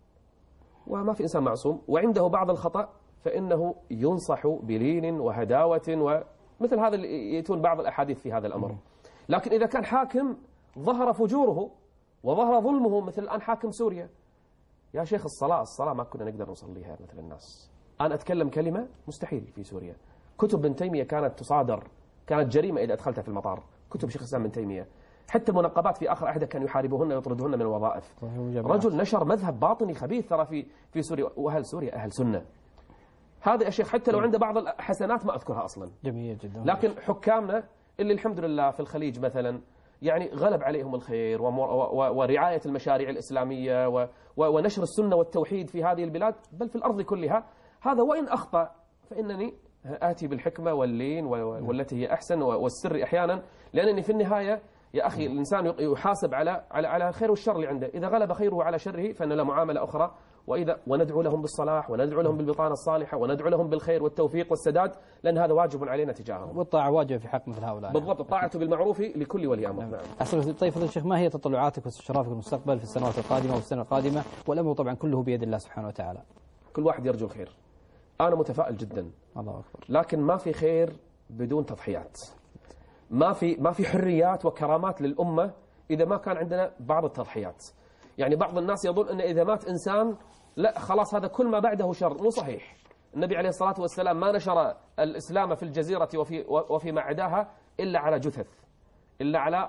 وما في إنسان معصوم، وعنده بعض الخطأ، فإنه ينصح بلين وهداوة، ومثل هذا اللي يأتون بعض الأحاديث في هذا الأمر. لكن إذا كان حاكم ظهر فجوره وظهر ظلمه، مثل الآن حاكم سوريا، يا شيخ الصلاة الصلاة ما كنا نقدر نصليها مثل الناس. أنا أتكلم كلمة مستحيل في سوريا. كتب ابن تيمية كانت تصادر، كانت جريمة إذا أدخلتها في المطار، كتب شيخ الإسلام ابن تيمية. حتى المنقبات في آخر عهده كانوا يحاربوهن ويطردوهن من الوظائف. رجل نشر مذهب باطني خبيث ترى في في سوريا، وأهل سوريا أهل سنة. هذا يا شيخ حتى لو عنده بعض الحسنات ما أذكرها أصلا. جميل جدا. لكن حكامنا اللي الحمد لله في الخليج مثلا، يعني غلب عليهم الخير ورعاية المشاريع الإسلامية ونشر السنة والتوحيد في هذه البلاد، بل في الأرض كلها. هذا وإن أخطأ فإنني آتي بالحكمة واللين والتي هي أحسن والسر أحيانا، لأنني في النهاية يا أخي الإنسان يحاسب على على على الخير والشر اللي عنده. إذا غلب خيره على شره فإن له معاملة أخرى. وإذا وندعو لهم بالصلاح، وندعو لهم بالبطانة الصالحة، وندعو لهم بالخير والتوفيق والسداد، لأن هذا واجب علينا تجاههم. والطاعة واجب في حق مثل هؤلاء. بالضبط، الطاعة بالمعروف لكل ولي أمر. نعم. أحسن. طيب فضيلة الشيخ، ما هي تطلعاتك واستشرافك في المستقبل في السنوات القادمة والسنة القادمة؟ والأمر طبعا كله بيد الله سبحانه وتعالى. كل واحد يرجو الخير. أنا متفائل جدا. الله أكبر. لكن ما في خير بدون تضحيات. ما في ما في حريات وكرامات للأمة إذا ما كان عندنا بعض التضحيات. يعني بعض الناس يظن أن إذا مات إنسان لا خلاص هذا كل ما بعده شر. مو صحيح. النبي عليه الصلاة والسلام ما نشر الإسلام في الجزيرة وفي وفي ما عداها إلا على جثث، إلا على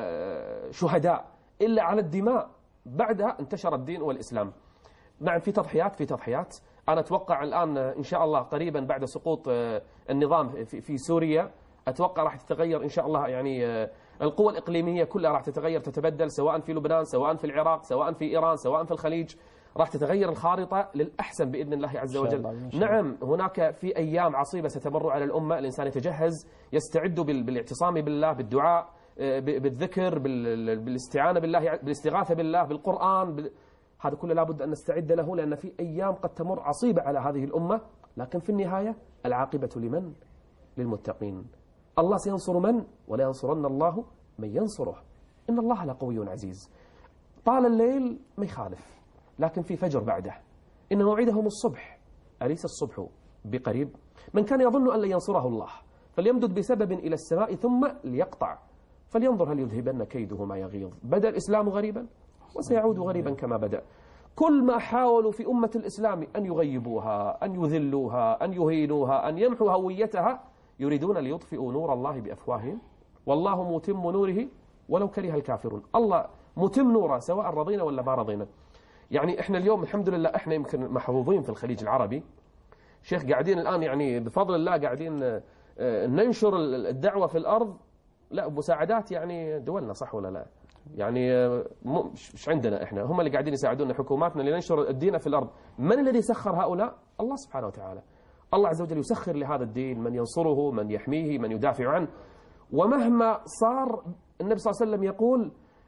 شهداء، إلا على الدماء. بعدها انتشر الدين والإسلام. نعم في تضحيات في تضحيات. أنا أتوقع الآن إن شاء الله قريبا بعد سقوط النظام في سوريا، أتوقع راح تتغير إن شاء الله. يعني القوى الإقليمية كلها راح تتغير تتبدل، سواء في لبنان، سواء في العراق، سواء في إيران، سواء في الخليج. راح تتغير الخارطة للأحسن بإذن الله عز وجل. نعم هناك في أيام عصيبة ستمر على الأمة، الإنسان يتجهز، يستعد بالاعتصام بالله، بالدعاء، بالذكر، بالاستعانة بالله، بالاستغاثة بالله، بالقرآن. هذا كله لابد أن نستعد له، لأن في أيام قد تمر عصيبة على هذه الأمة. لكن في النهاية العاقبة لمن؟ للمتقين. الله سينصر من؟ ولا ينصرن الله من ينصره. إن الله لقوي عزيز. طال الليل ما يخالف، لكن في فجر بعده. إن موعدهم الصبح، أليس الصبح بقريب؟ من كان يظن أن لن ينصره الله فليمدد بسبب إلى السماء ثم ليقطع، فلينظر هل يذهبن كيده ما يغيظ. بدأ الإسلام غريبا وسيعود غريبا كما بدأ. كل ما حاولوا في أمة الإسلام أن يغيبوها، أن يذلوها، أن يهينوها، أن يمحوا هويتها، يريدون ليطفئوا نور الله بأفواههم والله متم نوره ولو كره الكافرون. الله متم نوره سواء رضينا ولا ما رضينا. يعني احنا اليوم الحمد لله احنا يمكن محظوظين في الخليج العربي شيخ، قاعدين الآن يعني بفضل الله قاعدين ننشر الدعوة في الأرض، لا بمساعدات يعني دولنا، صح ولا لا؟ يعني مش عندنا احنا، هم اللي قاعدين يساعدونا حكوماتنا لننشر الدين في الأرض. من الذي سخر هؤلاء؟ الله سبحانه وتعالى. الله عز وجل يسخر لهذا الدين من ينصره، من يحميه، من يدافع عنه. ومهما صار النبي صلى الله عليه وسلم يقول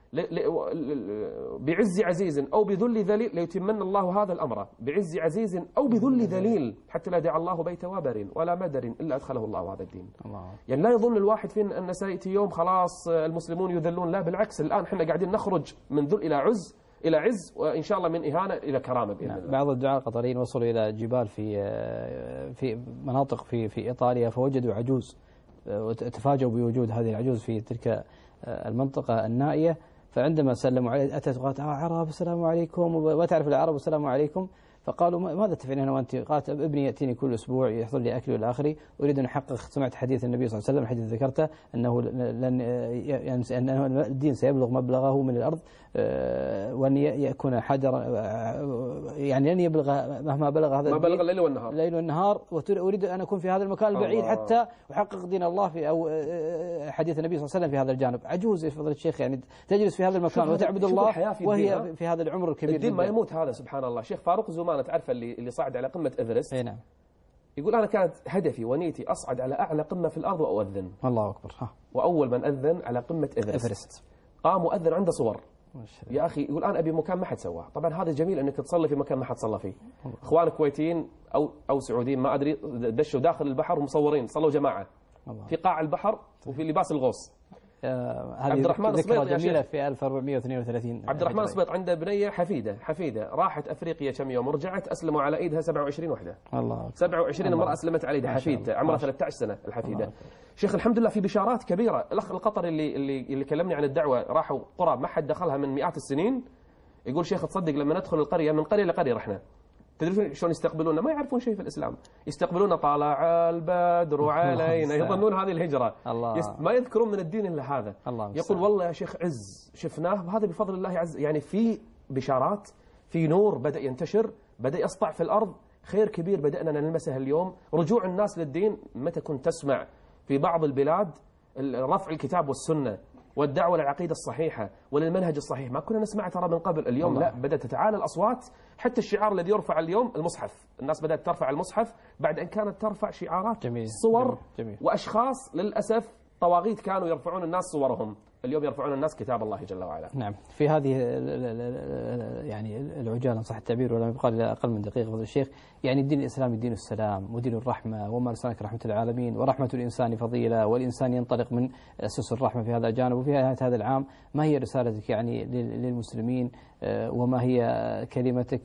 بعز عزيز أو بذل ذليل ليتمن الله هذا الأمر، بعز عزيز أو بذل ذليل حتى لا يدع الله بيت وابر ولا مدر إلا أدخله الله هذا الدين. الله. يعني لا يظن الواحد فينا أن سيأتي يوم خلاص المسلمون يذلون، لا بالعكس، الآن احنا قاعدين نخرج من ذل إلى عز إلى عز، وإن شاء الله من إهانة إلى كرامة بإذن الله. بعض الدعاة القطريين وصلوا إلى جبال في في مناطق في في إيطاليا فوجدوا عجوز، وتفاجؤوا بوجود هذه العجوز في تلك المنطقة النائية. فعندما سلموا عليه أتت وقالت آه عرب السلام عليكم، وتعرف العرب السلام عليكم، فقالوا ماذا تفعلين وأنت؟ قالت ابني يأتيني كل أسبوع يحضر لي أكل إلى آخره، أريد أن أحقق. سمعت حديث النبي صلى الله عليه وسلم، الحديث ذكرته أنه لن يعني أنه الدين سيبلغ مبلغه من الأرض، وأن يكون حجر يعني لن يبلغ مهما بلغ هذا ما بلغ الليل والنهار الليل والنهار، وأريد أن أكون في هذا المكان البعيد الله. حتى أحقق دين الله في أو حديث النبي صلى الله عليه وسلم في هذا الجانب. عجوز فضل الشيخ يعني تجلس في هذا المكان وتعبد الله وهي في هذا العمر الكبير الدين جدا. ما يموت هذا سبحان الله. شيخ فاروق زمانة تعرف اللي اللي صعد على قمة إيفرست؟ اي نعم. يقول أنا كانت هدفي ونيتي أصعد على أعلى قمة في الأرض وأؤذن. الله أكبر. ها. وأول من أذن على قمة إيفرست, إيفرست. قام مؤذن عنده صور. يا أخي يقول أنا أبي مكان ما حد سواه. طبعا هذا جميل أنك تصلي في مكان ما حد صلى فيه. إخوان كويتيين أو أو سعوديين ما أدري دشوا داخل البحر ومصورين صلوا جماعة الله. في قاع البحر وفي لباس الغوص. عبد الرحمن الصبيط جميلة في ألف وأربعمئة واثنين وثلاثين. عبد الرحمن الصبيط عنده بنية حفيدة حفيدة راحت أفريقيا كم يوم ورجعت أسلموا على إيدها سبعة وعشرين وحدة. الله. سبعة وعشرين امرأة أسلمت على إيدها حفيدة عمرها ثلاثة عشر سنة الحفيدة. شيخ الحمد لله في بشارات كبيرة. الأخ القطري اللي اللي اللي كلمني عن الدعوة راحوا قرى ما حد دخلها من مئات السنين. يقول شيخ تصدق لما ندخل القرية من قرية لقرية رحنا تدرون شلون يستقبلونا؟ ما يعرفون شيء في الإسلام. يستقبلونا طالع البدر علينا يظنون هذه الهجرة. الله. يست... ما يذكرون من الدين إلا هذا. الله يقول والله يا شيخ عز شفناه وهذا بفضل الله عز. يعني في بشارات في نور بدأ ينتشر بدأ يسطع في الأرض خير كبير بدأنا نلمسه اليوم. رجوع الناس للدين. متى كنت تسمع في بعض البلاد رفع الكتاب والسنة والدعوة للعقيدة الصحيحة وللمنهج الصحيح ما كنا نسمع ترى من قبل. اليوم الله. لا بدأت تتعالى الأصوات. حتى الشعار الذي يرفع اليوم المصحف. الناس بدأت ترفع المصحف بعد أن كانت ترفع شعارات جميل. صور جميل. جميل. وأشخاص للأسف طواغيت كانوا يرفعون الناس صورهم. اليوم يرفعون الناس كتاب الله جل وعلا. نعم. في هذه يعني العجالة صح التعبير ولا يبقى إلا أقل من دقيقة فضل الشيخ. يعني الدين الإسلامي دين السلام ودين الرحمة وما أرسلناك رحمة العالمين ورحمة الإنسان فضيلة والإنسان ينطلق من أسس الرحمة في هذا الجانب. وفي نهاية هذا العام ما هي رسالتك يعني للمسلمين وما هي كلمتك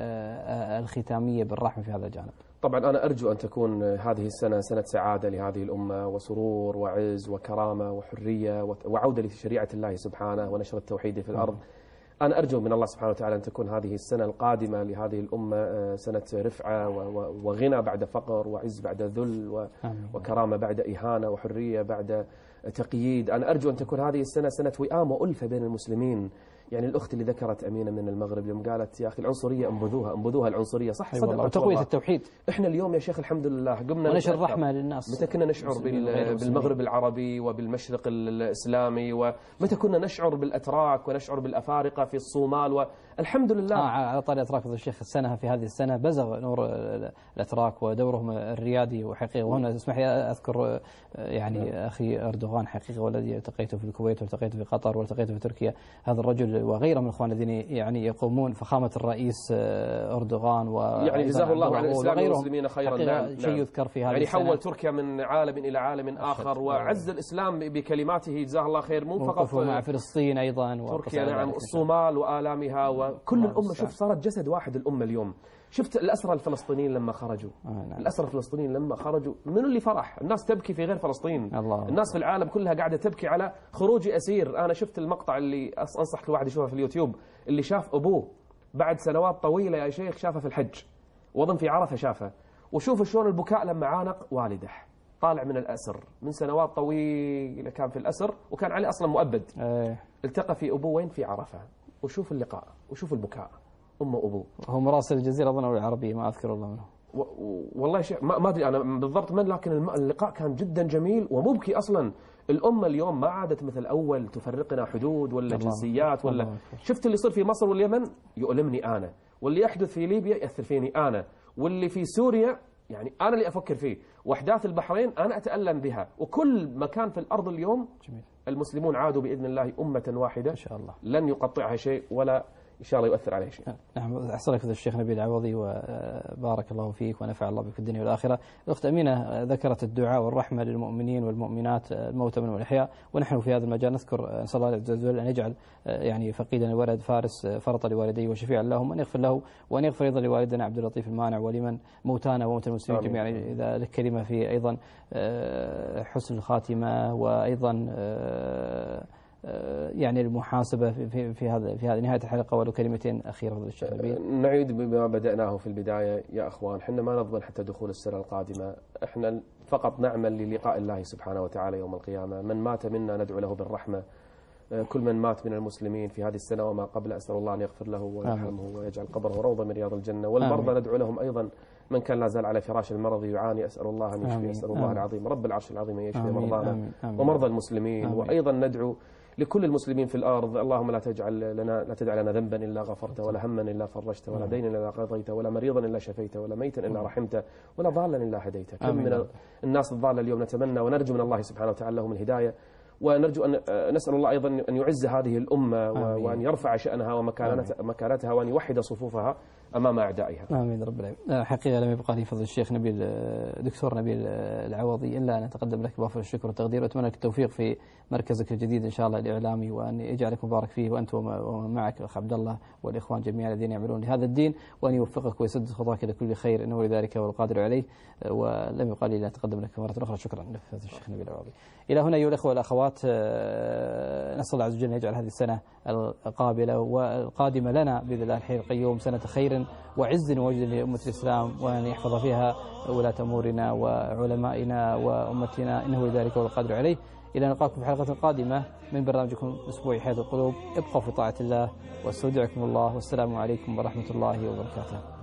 الختامية بالرحمة في هذا الجانب؟ طبعا أنا أرجو أن تكون هذه السنة سنة سعادة لهذه الأمة وسرور وعز وكرامة وحرية وعودة لشريعة الله سبحانه ونشر التوحيد في الأرض. أنا أرجو من الله سبحانه وتعالى أن تكون هذه السنة القادمة لهذه الأمة سنة رفعة وغنى بعد فقر وعز بعد ذل وكرامة بعد إهانة وحرية بعد تقييد. أنا أرجو أن تكون هذه السنة سنة وئام وألفة بين المسلمين. يعني الأخت اللي ذكرت أمينة من المغرب يوم قالت يا أخي العنصرية انبذوها انبذوها العنصرية صح صدق وتقوية التوحيد. إحنا اليوم يا شيخ الحمد لله قمنا ونشر الرحمة للناس. متى كنا نشعر بالمغرب العربي وبالمشرق الإسلامي ومتى كنا نشعر بالأتراك ونشعر بالأفارقة في الصومال والحمد لله. آه على طاري الأتراك الشيخ السنة في هذه السنة بزغ نور الأتراك ودورهم الريادي وحقيقة. وهنا اسمح لي أذكر يعني أخي أردوغان حقيقة والذي التقيته في الكويت والتقيته في قطر والتقيته في تركيا. هذا الرجل وغيره من الإخوان الذين يعني يقومون فخامة الرئيس أردوغان و يعني جزاه الله عن الإسلام والمسلمين خيرا. نعم. شيء يذكر في هذا يعني حول تركيا من عالم إلى عالم آخر وعز الإسلام بكلماته جزاه الله خير. مو فقط مع فلسطين أيضا تركيا نعم الصومال وآلامها وكل الأمة. شوف صارت جسد واحد الأمة اليوم. شفت الأسرى الفلسطينيين لما خرجوا آه نعم. الأسرى الفلسطينيين لما خرجوا منو اللي فرح؟ الناس تبكي في غير فلسطين. الله. الناس في العالم كلها قاعدة تبكي على خروج أسير. أنا شفت المقطع اللي أنصح كل واحد يشوفه في اليوتيوب اللي شاف أبوه بعد سنوات طويلة يا شيخ شافه في الحج وظن في عرفة شافه. وشوف شلون البكاء لما عانق والده طالع من الأسر من سنوات طويلة كان في الأسر وكان عليه أصلا مؤبد. أيه. التقى في أبوه وين في عرفة. وشوف اللقاء وشوف البكاء أم وأبوه. هو مراسل الجزيرة أظن أو العربية ما أذكر الله منه. و... والله شيء ما ما أدري أنا بالضبط من لكن اللقاء كان جدا جميل ومبكي أصلا. الأمة اليوم ما عادت مثل أول تفرقنا حدود ولا جنسيات ولا الله. شفت اللي يصير في مصر واليمن يؤلمني أنا واللي يحدث في ليبيا يأثر فيني أنا واللي في سوريا يعني أنا اللي أفكر فيه وأحداث البحرين أنا أتألم بها. وكل مكان في الأرض اليوم جميل. المسلمون عادوا بإذن الله أمة واحدة إن شاء الله لن يقطعها شيء ولا إن شاء الله يؤثر عليه شيء. نعم أحسنك فضيلة الشيخ نبيل العوضي وبارك الله فيك ونفع الله بك في الدنيا والآخرة. الأخت أمينة ذكرت الدعاء والرحمة للمؤمنين والمؤمنات الموتى من والأحياء ونحن في هذا المجال نذكر نسأل الله عز وجل أن يجعل يعني فقيدا الولد فارس فرط لوالديه وشفيعا لهم وأن يغفر له وأن يغفر أيضا لوالدنا عبد اللطيف المانع ولمن موتانا وموتى المسلمين جميعا. إذا لك كلمة في أيضا حسن الخاتمة وأيضا يعني المحاسبة في في هذا في هذه نهاية الحلقة، ولو كلمتين أخيرة فضيلة الشيخ نبيل. نعيد بما بدأناه في البداية يا أخوان، احنا ما نضمن حتى دخول السنة القادمة، احنا فقط نعمل للقاء الله سبحانه وتعالى يوم القيامة. من مات منا ندعو له بالرحمة، كل من مات من المسلمين في هذه السنة وما قبل أسأل الله أن يغفر له ويرحمه ويجعل قبره روضة من رياض الجنة. والمرضى آمين. ندعو لهم أيضا، من كان لا زال على فراش المرض يعاني أسأل الله أن يشفي، أسأل الله العظيم رب العرش العظيم أن يشفي مرضانا ومرضى المسلمين. آمين. وأيضا ندعو لكل المسلمين في الأرض، اللهم لا تجعل لنا لا تدع لنا ذنبا إلا غفرته، ولا هما إلا فرجته، ولا دينا إلا قضيته، ولا مريضا إلا شفيته، ولا ميتا إلا رحمته، ولا ضالا إلا هديته. كم من الناس الضالة اليوم نتمنى ونرجو من الله سبحانه وتعالى لهم الهداية، ونرجو أن نسأل الله أيضا أن يعز هذه الأمة وأن يرفع شأنها ومكانتها وأن يوحد صفوفها أمام أعدائها. آمين رب العالمين. حقيقة لم يبقى لي فضل الشيخ نبيل دكتور نبيل العوضي إلا أن أتقدم لك بوافر الشكر والتقدير، وأتمنى لك التوفيق في مركزك الجديد إن شاء الله الإعلامي، وأن يجعلك مبارك فيه وأنت ومن معك الأخ عبد الله والإخوان جميعا الذين يعملون لهذا الدين، وأن يوفقك ويسدد خطاك لكل خير إنه لذلك هو القادر عليه. ولم يقال لي أن أتقدم لك مرة أخرى. شكرا لفضل الشيخ نبيل العوضي. إلى هنا أيها الأخوة والأخوات، نسأل الله عز وجل أن يجعل هذه السنة القابلة والقادمة لنا بإذن الله الحي القيوم سنة خير وعز ووجد لأمة الإسلام، وأن يحفظ فيها ولاة أمورنا وعلمائنا وأمتنا إنه لذلك هو القادر عليه. إلى نلقاكم في حلقة قادمة من برنامجكم أسبوعي حياة القلوب. ابقوا في طاعة الله واستودعكم الله، والسلام عليكم ورحمة الله وبركاته.